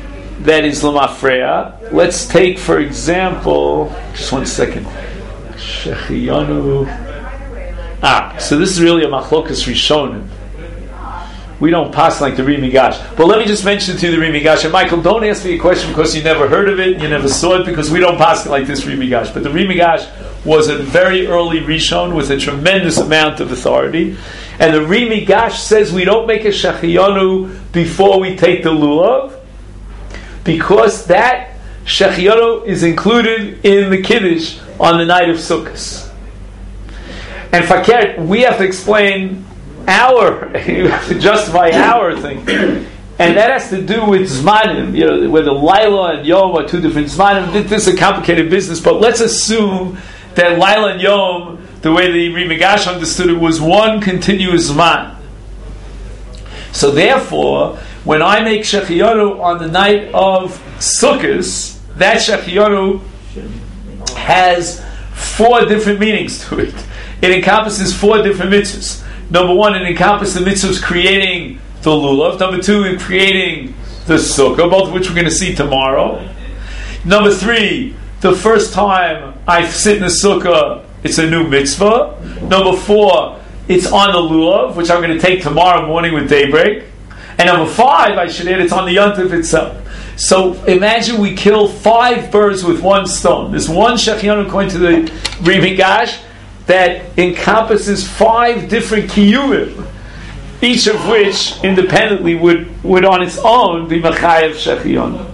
L'mafreya. Let's take, for example, just 1 second. Shechianu. So this is really a Machlokas Rishonim. We don't pass like the Rimigash. But let me just mention to you the Rimigash. And Michael, don't ask me a question because you never heard of it, you never saw it, because we don't pass like this Rimigash. But the Rimigash was a very early Rishon with a tremendous amount of authority. And the Rimigash says we don't make a Shechianu before we take the lulav, because that Shechianu is included in the Kiddush on the night of Sukkot. And Fakir, we have to explain you have to justify our thing. And that has to do with Zmanim, whether Laila and Yom are two different Zmanim. This is a complicated business, but let's assume that Laila and Yom, the way the Rimigash understood it, was one continuous Zman. So therefore, when I make Shechianu on the night of Sukkot, that Shechianu has 4 different meanings to it. It encompasses 4 different mitzvahs. Number 1, it encompasses the mitzvahs creating the lulav. Number 2, creating the sukkah, both of which we're going to see tomorrow. Number 3, the first time I sit in the sukkah, it's a new mitzvah. Number 4, it's on the lulav, which I'm going to take tomorrow morning with daybreak. And number 5, I should add, it's on the yontif itself. So imagine we kill 5 birds with 1 stone. There's one Shechianu according to the Rimigash that encompasses 5 different kiyumim, each of which independently would on its own be Machayev Shechianu.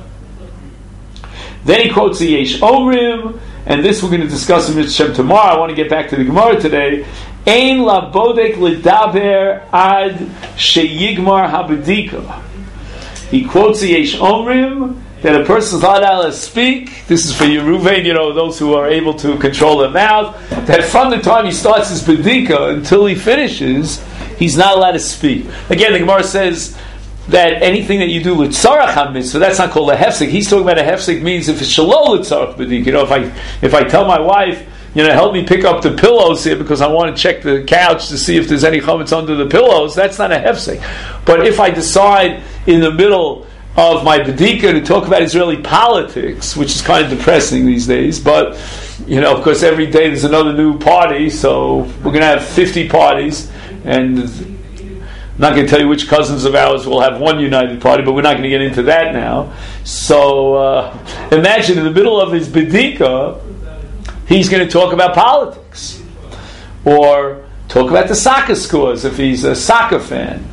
Then he quotes the Yesh Omrim, and this we're going to discuss in Mitzvah tomorrow. I want to get back to the Gemara today. Ein la bodek l'daber ad sheyigmar habedika. He quotes the Yesh Omrim that a person is not allowed to speak. This is for Yeruvain, those who are able to control their mouth. That from the time he starts his bedika until he finishes, he's not allowed to speak. Again, the Gemara says that anything that you do l'tzarach ha-mitzvah, so that's not called a hefsek. He's talking about a hefsek means if it's shalol l'tzarach bedika. If I tell my wife, help me pick up the pillows here because I want to check the couch to see if there's any chametz under the pillows, that's not a hefsek. But if I decide in the middle of my bedika to talk about Israeli politics, which is kind of depressing these days, but of course every day there's another new party, so we're going to have 50 parties, and I'm not going to tell you which cousins of ours will have one united party, but we're not going to get into that now. So imagine in the middle of his bedika, he's going to talk about politics, or talk about the soccer scores if he's a soccer fan.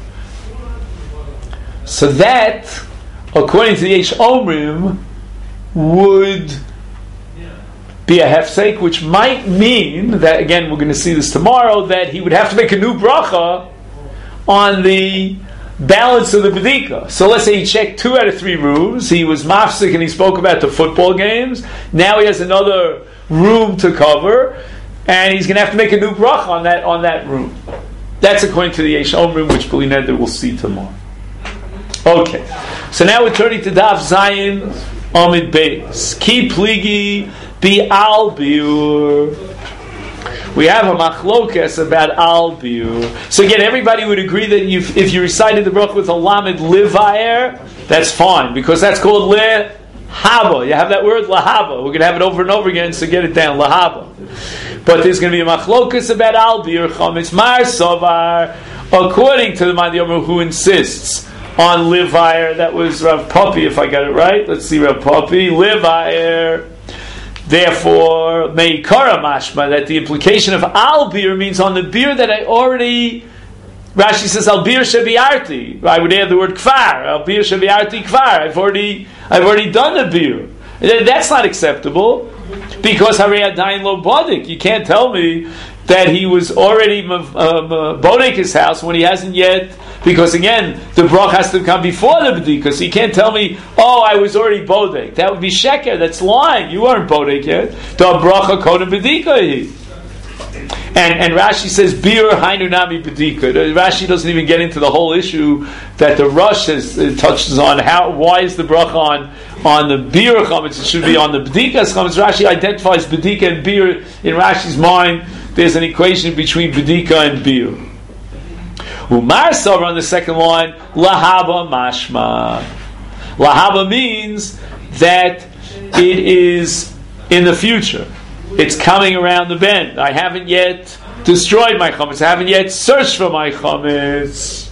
So that, according to the Yesh Omrim, would be a hefsek, which might mean that, again, we're going to see this tomorrow, that he would have to make a new bracha on the balance of the bedika. So let's say he checked 2 out of 3 rooms, he was mafsik and he spoke about the football games, now he has another room to cover, and he's going to have to make a new bracha on that room. That's according to the Yesh Omrim, which B'li Neder we'll see tomorrow. Okay, so now we're turning to Daf Zayin Amid Beis. Ki pligi bi al biur. We have a machlokas about al biur. So again, everybody would agree that if you recited the bracha with a lamed livayer, that's fine, because that's called lehaba. You have that word lahaba. We're going to have it over and over again, so get it down, lahaba. But there's going to be a machlokas about al biur chametz mar sovar. According to the Ma'ad Yomer, who insists on livayer, that was Rav Papi, if I got it right. Let's see, Rav Papi, livayer. Therefore, meikara mashma, that the implication of al bir means on the beer that I already. Rashi says al bir shebiarti. I would add the word kvar. Al bir shebiarti kvar. I've already done the beer. That's not acceptable, because harei adayin lo bodik. You can't tell me that he was already bodek his house when he hasn't yet, because again, the brach has to come before the bedika, so you can't tell me, oh, I was already bodek. That would be sheker, that's lying. You weren't bodek yet. The bracha kodem bedika. And Rashi says, bir hainu nami bedika. Rashi doesn't even get into the whole issue that the Rush touches on. Why is the bracha on the bir chametz? It should be on the bedika's chametz. Rashi identifies bedika and bir in Rashi's mind. There's an equation between bedika and bir. Umar Savar on the second line, lahaba mashma. Lahaba means that it is in the future. It's coming around the bend. I haven't yet destroyed my chametz. I haven't yet searched for my chametz.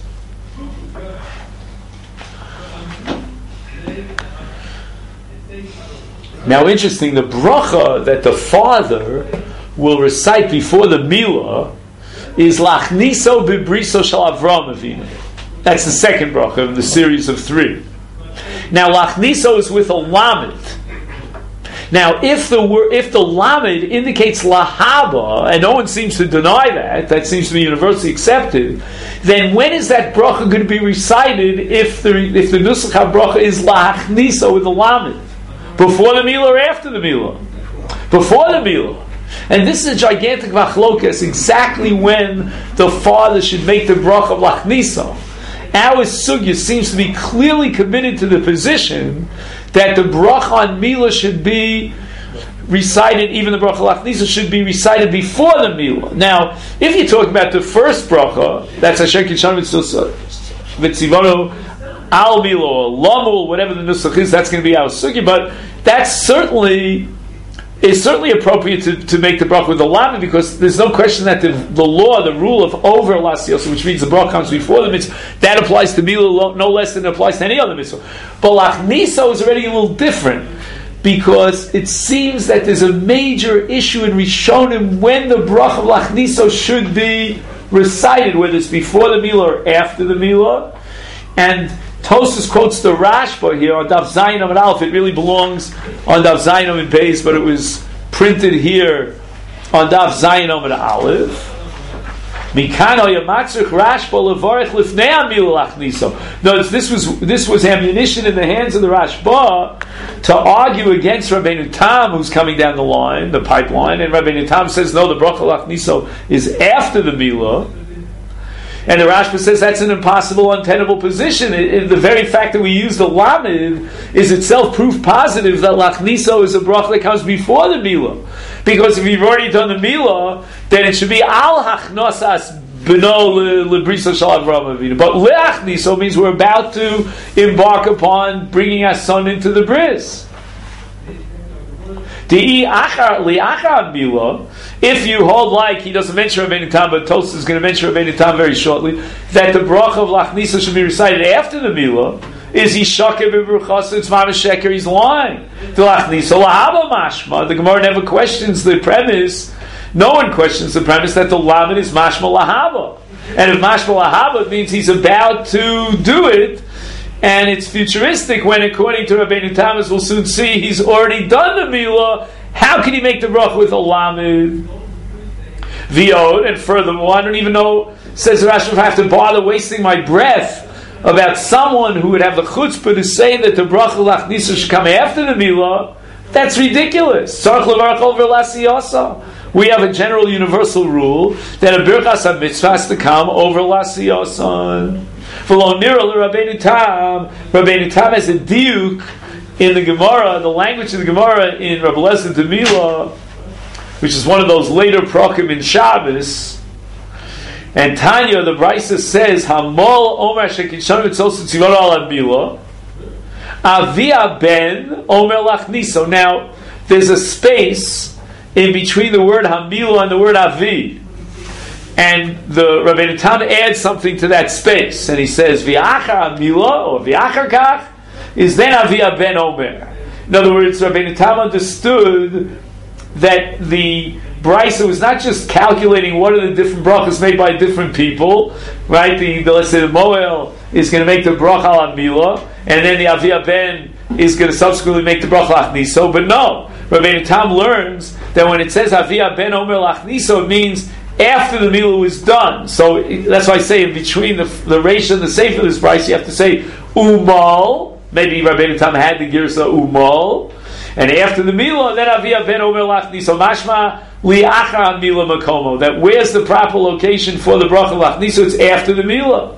Now, interesting, the bracha that the father will recite before the milah is lachniso bibriso shel Avram Avinu. That's the second bracha in the series of 3. Now, lachniso is with a lamed. Now, if the lamed indicates lahaba, and no one seems to deny that seems to be universally accepted, then when is that bracha going to be recited if the nusach bracha is lachniso with the lamed? Before the milah or after the milah? Before the milah. And this is a gigantic machlokas, exactly when the father should make the bracha of lachniso. Our sugya seems to be clearly committed to the position that the bracha on milah should be recited, even the bracha lachniso should be recited before the milah. Now, if you talk about the first bracha, that's Asher Kishan Vitzivonu al milah or lamul, whatever the nusach is, that's going to be our sugya. But that's certainly appropriate to make the bracha with the lamed, because there's no question that the law, the rule of over lasios, which means the bracha comes before the mitzvah, that applies to milah no less than it applies to any other mitzvah. But lachniso is already a little different, because it seems that there's a major issue in Rishonim when the bracha of lachniso should be recited, whether it's before the milah or after the milah. And Tosfos quotes the Rashba here on Daf Zayin and Aleph. It really belongs on Daf Zayin and Beis, but it was printed here on Daf Zayin and Aleph. Mikano yamatzrich Rashba levarich lifnei hamilah lachniso. Notice this was ammunition in the hands of the Rashba to argue against Rabbeinu Tam, who's coming down the line, the pipeline, and Rabbeinu Tam says no, the bracha lachniso is after the milah. And the Rashba says that's an impossible, untenable position. The very fact that we use the lamed is itself proof positive that lachniso is a bracha that comes before the milah. Because if you've already done the milah, then it should be al hachnosas b'no lebrisa shel Avram Avinu. But leachniso means we're about to embark upon bringing our son into the bris. If you hold like he doesn't mention Rabbeinu Tam, but Tosfos is going to mention Rabbeinu Tam very shortly, that the bracha of lachnisa should be recited after the milah, is he shakeh b'bruchas? It's mamash sheker. He's lying. The lachnisa lahaba mashma. The Gemara never questions the premise. No one questions the premise that the lamed is mashma lahaba. And if mashma lahaba, it means he's about to do it. And it's futuristic when, according to Rabbeinu Tam, as we'll soon see, he's already done the milah. How can he make the bracha with a lamed? V'od, and furthermore, I don't even know, says Rashi, if I have to bother wasting my breath about someone who would have the chutzpah to say that the bracha lachnisa should come after the milah. That's ridiculous. We have a general universal rule that a birchas mitzvah has to come over lasiyosan. Rabbeinu Tam has a diuk in the Gemara, the language of the Gemara in Rabbi Lezer de Mila, which is one of those later prokim in Shabbos, and Tanya, the Brisa says, Hamol Omer Shekishon Mitzos Tzivon Al Mila, Avia Ben Omer Lachniso. Now, there's a space in between the word Hamila and the word Avi. And the Rabbeinu Tam adds something to that space. And he says, V'achar Hamila, or V'achar Kach, is then Avia Ben Omer. In other words, Rabbeinu Tam understood that the Brisa was not just calculating what are the different brachas made by different people, right? Let's say the Moel is going to make the bracha al Mila, and then the Avia Ben is going to subsequently make the bracha lachniso. But no, Rabbeinu Tam learns that when it says Avia Ben Omer lachniso, it means after the Mila was done. So that's why I say in between the Reish and the Sefer of this Brisa, you have to say Umal. Maybe Rabbeinu Tam had the Girsa Umal. And after the Mila, then Avia Ben Omer lachniso. Mashma li'achar Mila makomo. That where's the proper location for the bracha lachniso? It's after the Mila.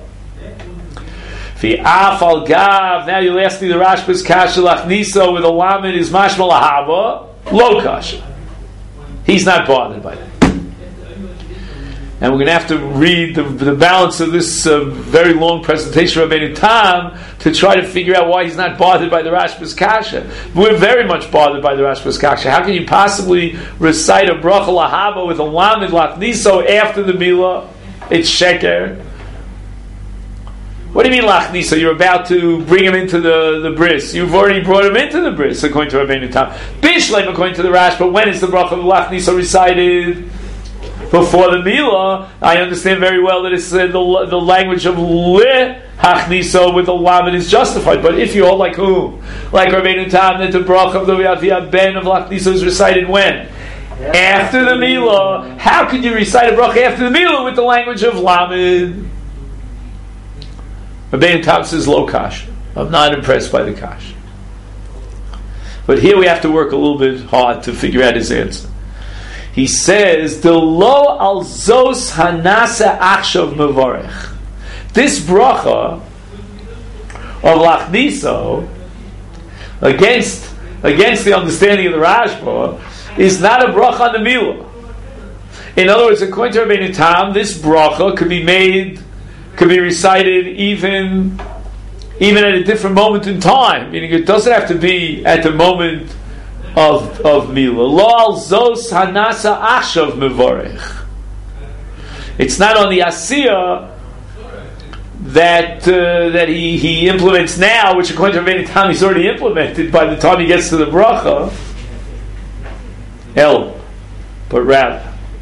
V'af al gav. Now you'll ask me the Rashba's kasha lachniso with a lamed is mashma lahava lo kasha. He's not bothered by that. And we're going to have to read the balance of this very long presentation of Rabbeinu Tam to try to figure out why he's not bothered by the Rashba's kasha. We're very much bothered by the Rashba's kasha. How can you possibly recite a bracha lahava with a lamed lachniso after the Mila? It's sheker. What do you mean lachniso? You're about to bring him into the bris. You've already brought him into the bris, according to Rabbeinu Tam. Bishleim, according to the Rash, but when is the bracha of lachniso recited? Before the Mila, I understand very well that it's the language of le hachniso with the lamed is justified. But if you hold like who? Like Rabbeinu Tam, that the bracha of the Avia Ben of lachniso is recited when? After the Mila. How could you recite a bracha after the Mila with the language of lamed? Rabbeinu Tam says lo kash. I'm not impressed by the kash. But here we have to work a little bit hard to figure out his answer. He says, "The lo al zos hanasa achshav mevarech." This bracha of lachniso against the understanding of the Rashba is not a bracha on the Mila. In other words, according to Rabbeinu Tam, this bracha could be recited even at a different moment in time. Meaning, it doesn't have to be at the moment of Mila. Lo al zos hanasa achshav mevorech. It's not on the Asiya that he implements now, which according to Rabbeinu Tam he's already implemented by the time he gets to the bracha. But rather.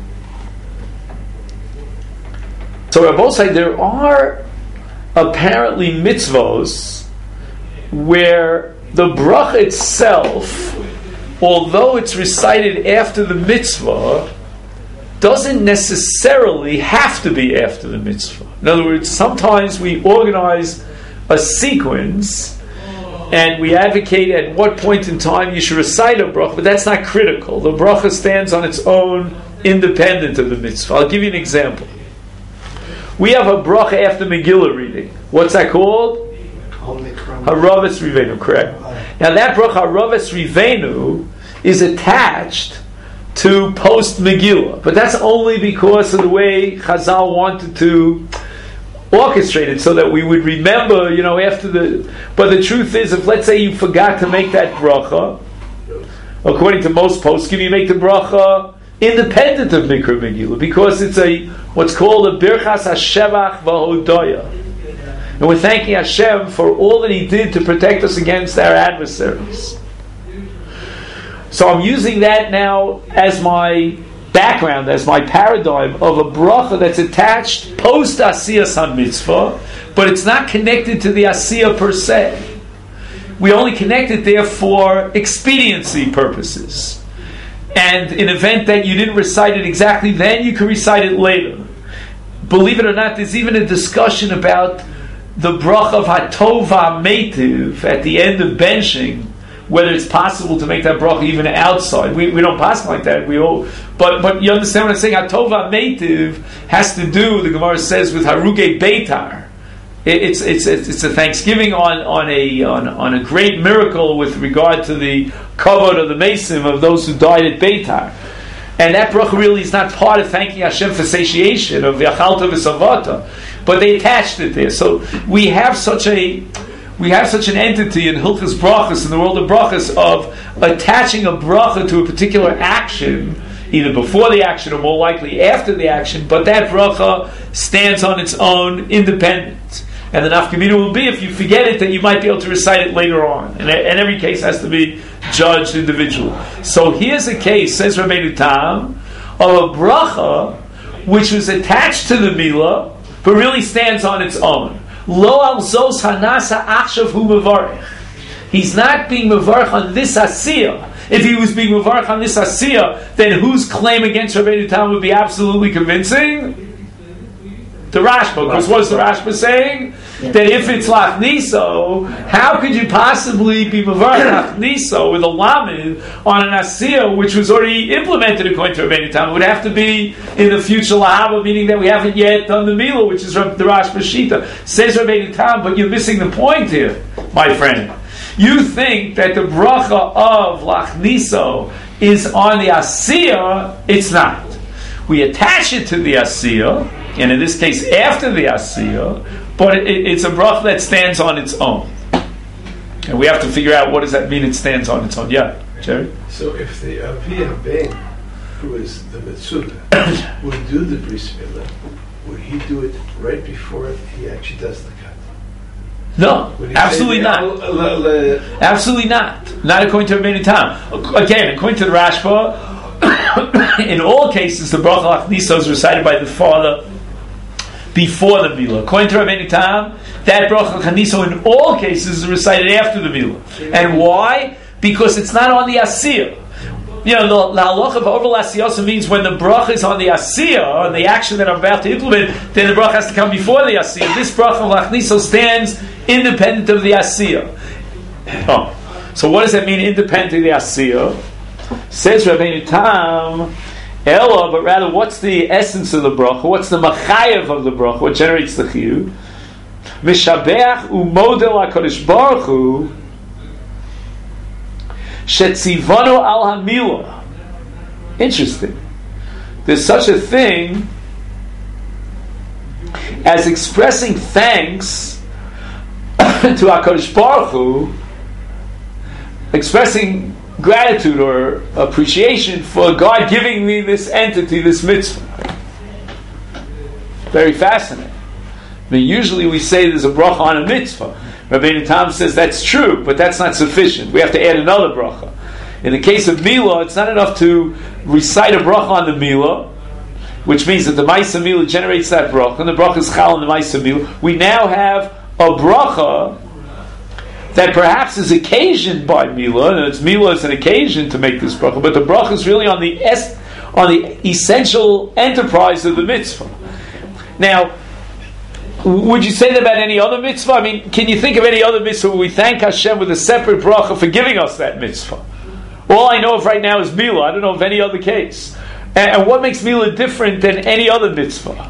So Rabbi say there are apparently mitzvos where the bracha itself, although it's recited after the mitzvah, doesn't necessarily have to be after the mitzvah. In other words, sometimes we organize a sequence and we advocate at what point in time you should recite a bracha, but that's not critical. The bracha stands on its own, independent of the mitzvah. I'll give you an example. We have a bracha after Megillah reading. What's that called? Haraves Rivenu, correct? Now that bracha, Haraves Rivenu, is attached to post Megillah, but that's only because of the way Chazal wanted to orchestrate it, so that we would remember, after the. But the truth is, if let's say you forgot to make that bracha, according to most poskim, you make the bracha independent of Mikra Megillah, because it's what's called a Birchas HaShevach V'Hodaya, and we're thanking Hashem for all that He did to protect us against our adversaries. So I'm using that now as my background, as my paradigm of a bracha that's attached post Asiyas HaMitzvah, but it's not connected to the Asiyah per se. We only connect it there for expediency purposes. And in an event that you didn't recite it exactly then, you can recite it later. Believe it or not, there's even a discussion about the bracha of Hatova Meitiv at the end of benching, whether it's possible to make that bracha even outside. We don't pass like that. But you understand what I'm saying? Hatova Meitiv has to do, the Gemara says, with Haruge Beitar. It's a thanksgiving on a great miracle with regard to the kavod of the Mesim of those who died at Beitar. And that bracha really is not part of thanking Hashem for satiation of Yachalta v'Savata, but they attached it there. So we have such an entity in Hilchas Brachas, in the world of Brachas, of attaching a bracha to a particular action, either before the action or more likely after the action, but that bracha stands on its own, independent. And the nafkamina will be, if you forget it, that you might be able to recite it later on. And every case has to be judged individually. So here's a case, says Rabbeinu Tam, of a bracha which was attached to the milah, but really stands on its own. Lo al zos hanasa achshav hu mevarech. He's not being mevarech on this asiyah. If he was being mevarech on this asiyah, then whose claim against Rabbeinu Tam would be absolutely convincing? The Rashba. Because what's the Rashba saying? That if it's lachniso, how could you possibly be mevarech lachniso with a lamed on an asiyah which was already implemented according to Rabbeinu Tam? It would have to be in the future lahava, meaning that we haven't yet done the milah, which is the Rashba Shita. Says Rabbeinu Tam, but you're missing the point here, my friend. You think that the bracha of lachniso is on the asiyah. It's not. We attach it to the asiyah, and in this case after the asiyah, but it's a bracha that stands on its own. And we have to figure out what does that mean, it stands on its own. Yeah, Jerry?
So if the Avi Ben, who is the Metzulah, would do the Bris Milah, would he do it right before he actually does the cut?
No, absolutely not. Absolutely not. Not according to Rabbeinu Tam. Again, according to the Rashba, in all cases the bracha lachniso is recited by the father before the milah. According to Rabbeinu Tam, that bracha lachniso in all cases is recited after the milah. And why? Because it's not on the asiyah. You know, the halacha of over l'asiyah means when the bracha is on the asiyah, on the action that I'm about to implement, then the bracha has to come before the asiyah. This bracha lachniso stands independent of the asiyah. Oh, so what does that mean, independent of the asiyah? Says Rabbeinu Tam, Ella, but rather, what's the essence of the bracha? What's the machayev of the bracha? What generates the chiyuv? Mishabeach u'model HaKadosh Baruch Hu shetzivanu al hamilah. Interesting. There's such a thing as expressing thanks to HaKadosh Baruch Hu, expressing gratitude or appreciation for God giving me this entity, this mitzvah. Very fascinating. I mean, usually we say there's a bracha on a mitzvah. Rabbeinu Tam says that's true, but that's not sufficient. We have to add another bracha. In the case of milah, it's not enough to recite a bracha on the milah, which means that the Maisa milah generates that bracha, and the bracha is chal on the Maisa milah. We now have a bracha that perhaps is occasioned by milah, and it's milah is an occasion to make this bracha, but the bracha is really on the essential enterprise of the mitzvah. Now, would you say that about any other mitzvah? I mean, can you think of any other mitzvah where we thank Hashem with a separate bracha for giving us that mitzvah? All I know of right now is milah. I don't know of any other case. And what makes milah different than any other mitzvah?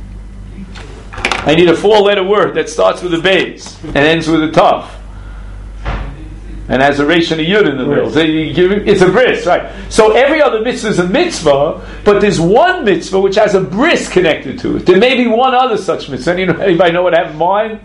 I need a 4-letter word that starts with a beis and ends with a tav, and has a resh and a yud in the middle. So it's a bris, right? So every other mitzvah is a mitzvah, but there's one mitzvah which has a bris connected to it. There may be one other such mitzvah. Anybody know what I have in mind?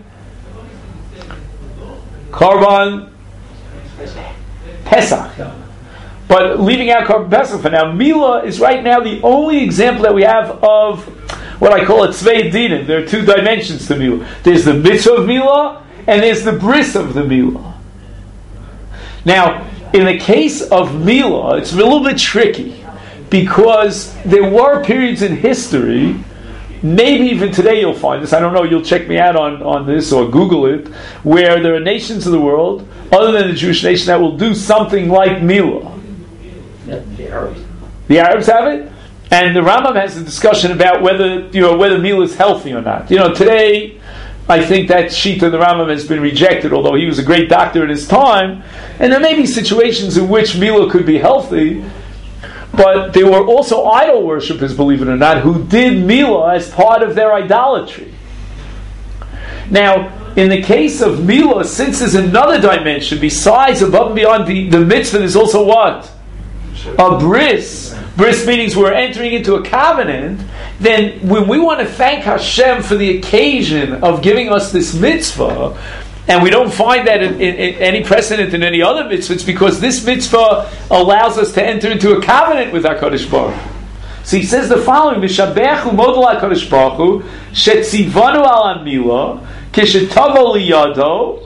Korban Pesach. But leaving out Korban Pesach for now, milah is right now the only example that we have of what I call a tzvei dinim. There are 2 dimensions to milah. There's the mitzvah of milah, and there's the bris of the milah. Now, in the case of milah, it's a little bit tricky, because there were periods in history, maybe even today you'll find this, I don't know, you'll check me out on this or Google it, where there are nations of the world, other than the Jewish nation, that will do something like milah.
Yeah, the Arabs.
The Arabs have it? And the Rambam has a discussion about whether milah is healthy or not. Today, I think that shita of the Rambam has been rejected, although he was a great doctor in his time, and there may be situations in which milah could be healthy, but there were also idol worshippers, believe it or not, who did milah as part of their idolatry. Now, in the case of Milah, since there's another dimension besides, above and beyond the mitzvah, there's also what? A bris. Bris means we're entering into a covenant. Then when we want to thank Hashem for the occasion of giving us this mitzvah, and we don't find that in any precedent in any other mitzvah, it's because this mitzvah allows us to enter into a covenant with HaKadosh Baruch Hu. So he says the following: Mishabechu model HaKadosh Baruch Hu shetzivanu al Milah kishetavo liyado.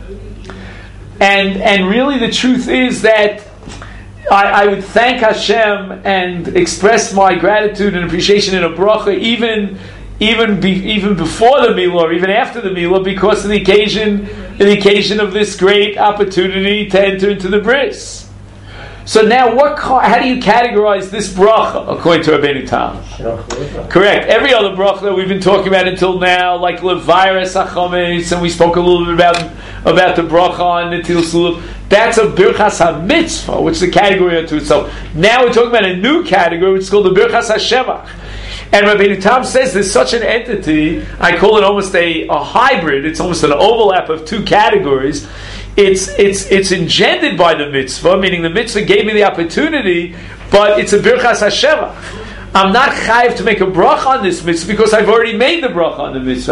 And really the truth is that I would thank Hashem and express my gratitude and appreciation in a bracha even before the Milah or even after the Milah, because of the occasion of this great opportunity to enter into the bris. So now, how do you categorize this bracha according to Rabbeinu Tam? Correct. Every other bracha that we've been talking about until now, like Leviras HaChometz, and we spoke a little bit about the bracha on Netil Sulav, that's a Birchas HaMitzvah, which is a category unto itself. Now we're talking about a new category, which is called the Birchas HaShevach. And Rabbeinu Tam says there's such an entity, I call it almost a hybrid, it's almost an overlap of two categories. It's engendered by the mitzvah, meaning the mitzvah gave me the opportunity, but it's a Birchas HaShevach. I'm not chayiv to make a bracha on this mitzvah because I've already made the bracha on the mitzvah.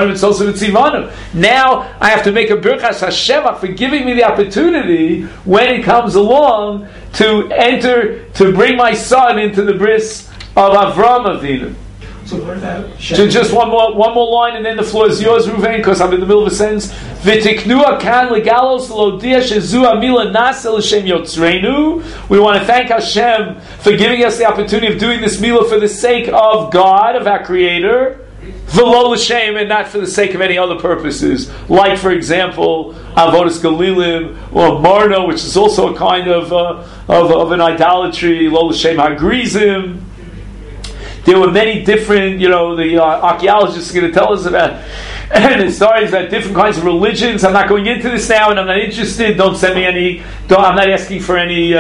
Now I have to make a Birchas HaShevach for giving me the opportunity when it comes along to bring my son into the bris of Avram Avinu.
So what about
just one more line, and then the floor is yours, Ruvain, because I'm in the middle of a sentence. V'tiknua kan legalos lodia shezu amila nasa l'shem yotzreinu. We want to thank Hashem for giving us the opportunity of doing this milah for the sake of God, of our Creator, v'lo l'shem, and not for the sake of any other purposes, like, for example, avodas galilim or marno, which is also a kind of an idolatry, lo l'shem hagrizim. There were many different, the archaeologists are going to tell us about, and the stories about different kinds of religions. I'm not going into this now, and I'm not interested. Don't send me any. I'm not asking for any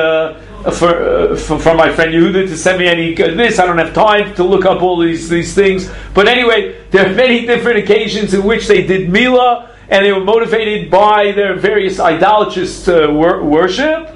from my friend Yehuda to send me any this. I don't have time to look up all these things. But anyway, there are many different occasions in which they did milah, and they were motivated by their various idolatrous worship.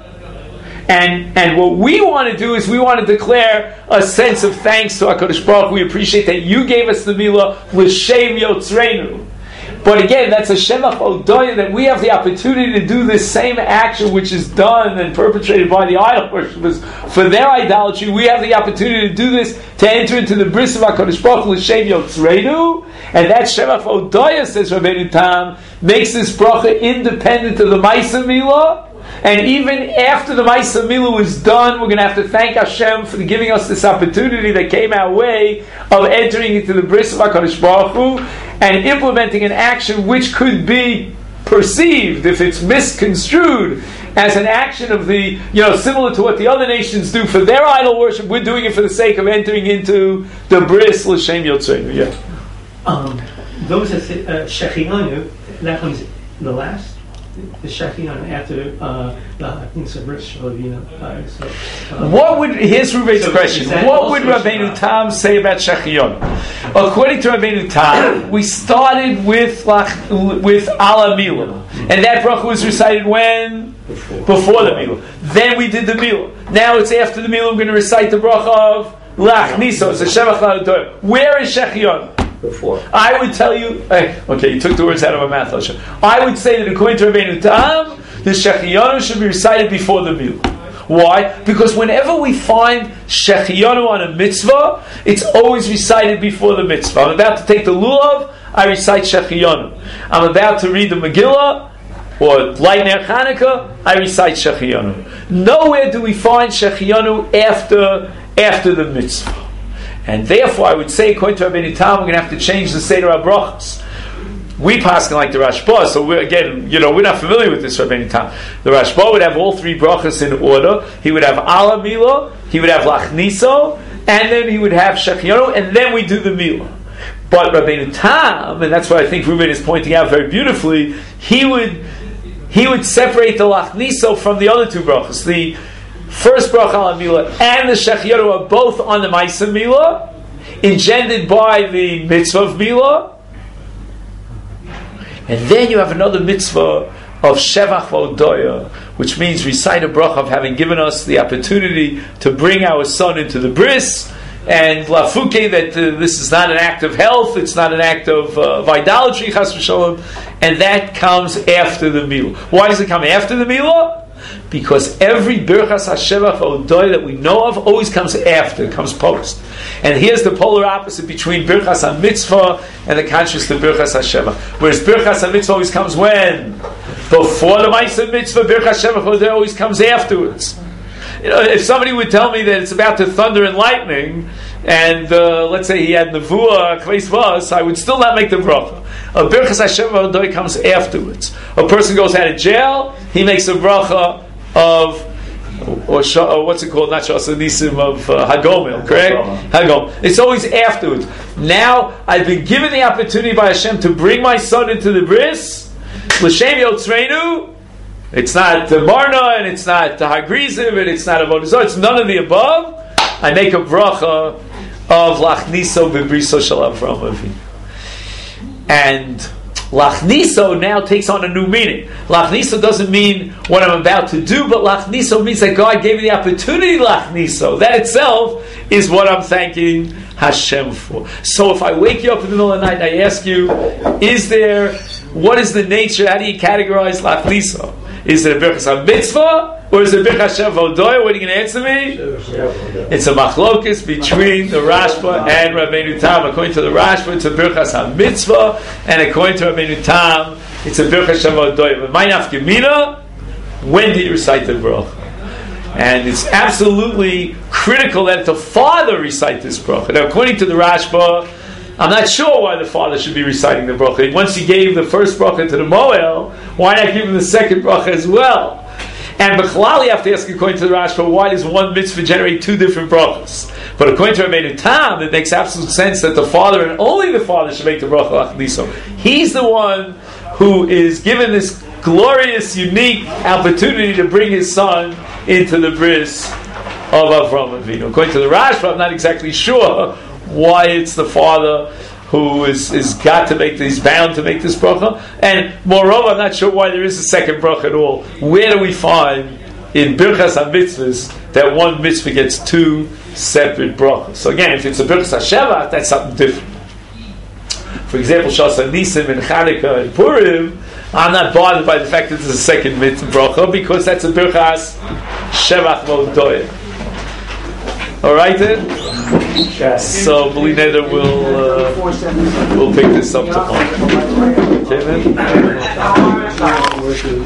And what we want to do is we want to declare a sense of thanks to HaKadosh Baruch Hu. We appreciate that you gave us the milah l'shem yotzreinu. But again, that's a shevach odoya, that we have the opportunity to do this same action which is done and perpetrated by the idol worshippers for their idolatry. We have the opportunity to do this, to enter into the bris of HaKadosh Baruch Hu l'shem yotzreinu. And that shevach odoya, says Rabbeinu Tam, makes this bracha independent of the Maisa Milah. And even after the Maisa Milah is done, we're going to have to thank Hashem for giving us this opportunity that came our way of entering into the bris of HaKadosh Baruch Hu and implementing an action which could be perceived, if it's misconstrued, as an action of the, similar to what the other nations do for their idol worship. We're doing it for the sake of entering into the bris l'shem yotzreinu. Yeah.
Those that say Shechianu, that one's the last. The Shechianu after the bris Shalavina.
What would, here's Ruvain's question. What would Rabbeinu Tam say about Shechianu? According to Rabbeinu Tam, we started with Ala Milah, and that bracha was recited when? Before the Milah. Then we did the Milah. Now it's after the Milah. I'm going to recite the bracha of Lach Niso. It's a Shevach L'Adoyim. Where is Shechianu?
Before.
I would tell you, okay, you took the words out of my mouth. I would say that according to Rabbeinu Tam, the Shechianu should be recited before the Milah. Why? Because whenever we find Shechianu on a mitzvah, it's always recited before the mitzvah. I'm about to take the lulav, I recite Shechianu. I'm about to read the Megillah, or light Ner Chanukah, I recite Shechianu. Nowhere do we find Shechianu after the mitzvah. And therefore, I would say, according to Rabbeinu Tam, we're going to have to change the Seder HaBrachos. We pass like the Rashba, so we're not familiar with this Rabbeinu Tam. The Rashba would have all three brachas in order. He would have Ala Milah, he would have Lach Niso, and then he would have Shechianu, and then we do the Milah. But Rabbeinu Tam, and that's what I think Ruben is pointing out very beautifully, he would separate the Lach Niso from the other two brachas. The first bracha Ala Milah and the Shechianu are both on the Maisa Milah, engendered by the mitzvah of Milah. And then you have another mitzvah of Shevach V'Odoya, which means recite a bracha of having given us the opportunity to bring our son into the bris, and lafuke, that this is not an act of health, it's not an act of idolatry, chas v'shalom, and that comes after the milah. Why does it come after the milah? Because every birchas hashevach v'odoy that we know of always comes after, comes post. And here's the polar opposite between birchas ha-mitzvah and the conscious of birchas hashevach. Whereas birchas ha-mitzvah always comes when? Before the ma'aseh mitzvah, birchas hashevach v'odoy always comes afterwards. You know, if somebody would tell me that it's about to thunder and lightning, and let's say he had nevuah, kveis vas, I would still not make the bracha. A birchas Hashem v'odoi comes afterwards. A person goes out of jail, he makes a bracha of, or what's it called? Not Shas Nisim, of Hagomel, correct? Hagom. It's always afterwards. Now I've been given the opportunity by Hashem to bring my son into the bris. L'shem yotzreinu. It's not the Marna, and it's not the Hagrizim, and it's not Avodah Zarah. It's none of the above. I make a bracha of Lachniso B'briso Shel Avraham Avinu. And Lachniso now takes on a new meaning. Lachniso doesn't mean what I'm about to do, but Lachniso means that God gave me the opportunity. Lachniso, that itself is what I'm thanking Hashem for. So if I wake you up in the middle of the night and I ask you, what is the nature, how do you categorize Lachniso? Is it a birchas ha-mitzvah, or is it a birchas Hashem v'odoya? What are you going to answer me? It's a machlokes between the Rashba and Rabbeinu Tam. According to the Rashba, it's a birchas ha-mitzvah, and according to Rabbeinu Tam, it's a birchas Hashem v'odoya. But my nafkamina, when do you recite the bracha? And it's absolutely critical that the father recite this bracha. Now, according to the Rashba, I'm not sure why the father should be reciting the bracha. Once he gave the first bracha to the Moel, why not give him the second bracha as well? And B'chalal, you have to ask, according to the Rashba, why does one mitzvah generate two different brachas? But according to Rabbeinu Tam, it makes absolute sense that the father, and only the father, should make the bracha Lachniso. He's the one who is given this glorious, unique opportunity to bring his son into the bris of Avraham Avinu. According to the Rashba, I'm not exactly sure why it's the father who is bound to make this bracha. And moreover, I'm not sure why there is a second bracha at all. Where do we find in birchas ha-mitzvahs that one mitzvah gets two separate brachas? So again, if it's a birchas ha-shevach, that's something different. For example, Shas Nisim and Chanukah and Purim, I'm not bothered by the fact that there's a second mitzvah bracha, because that's a birchas shevach v'odoya. All right then. So B'li Neder will pick this up tomorrow. Okay, then?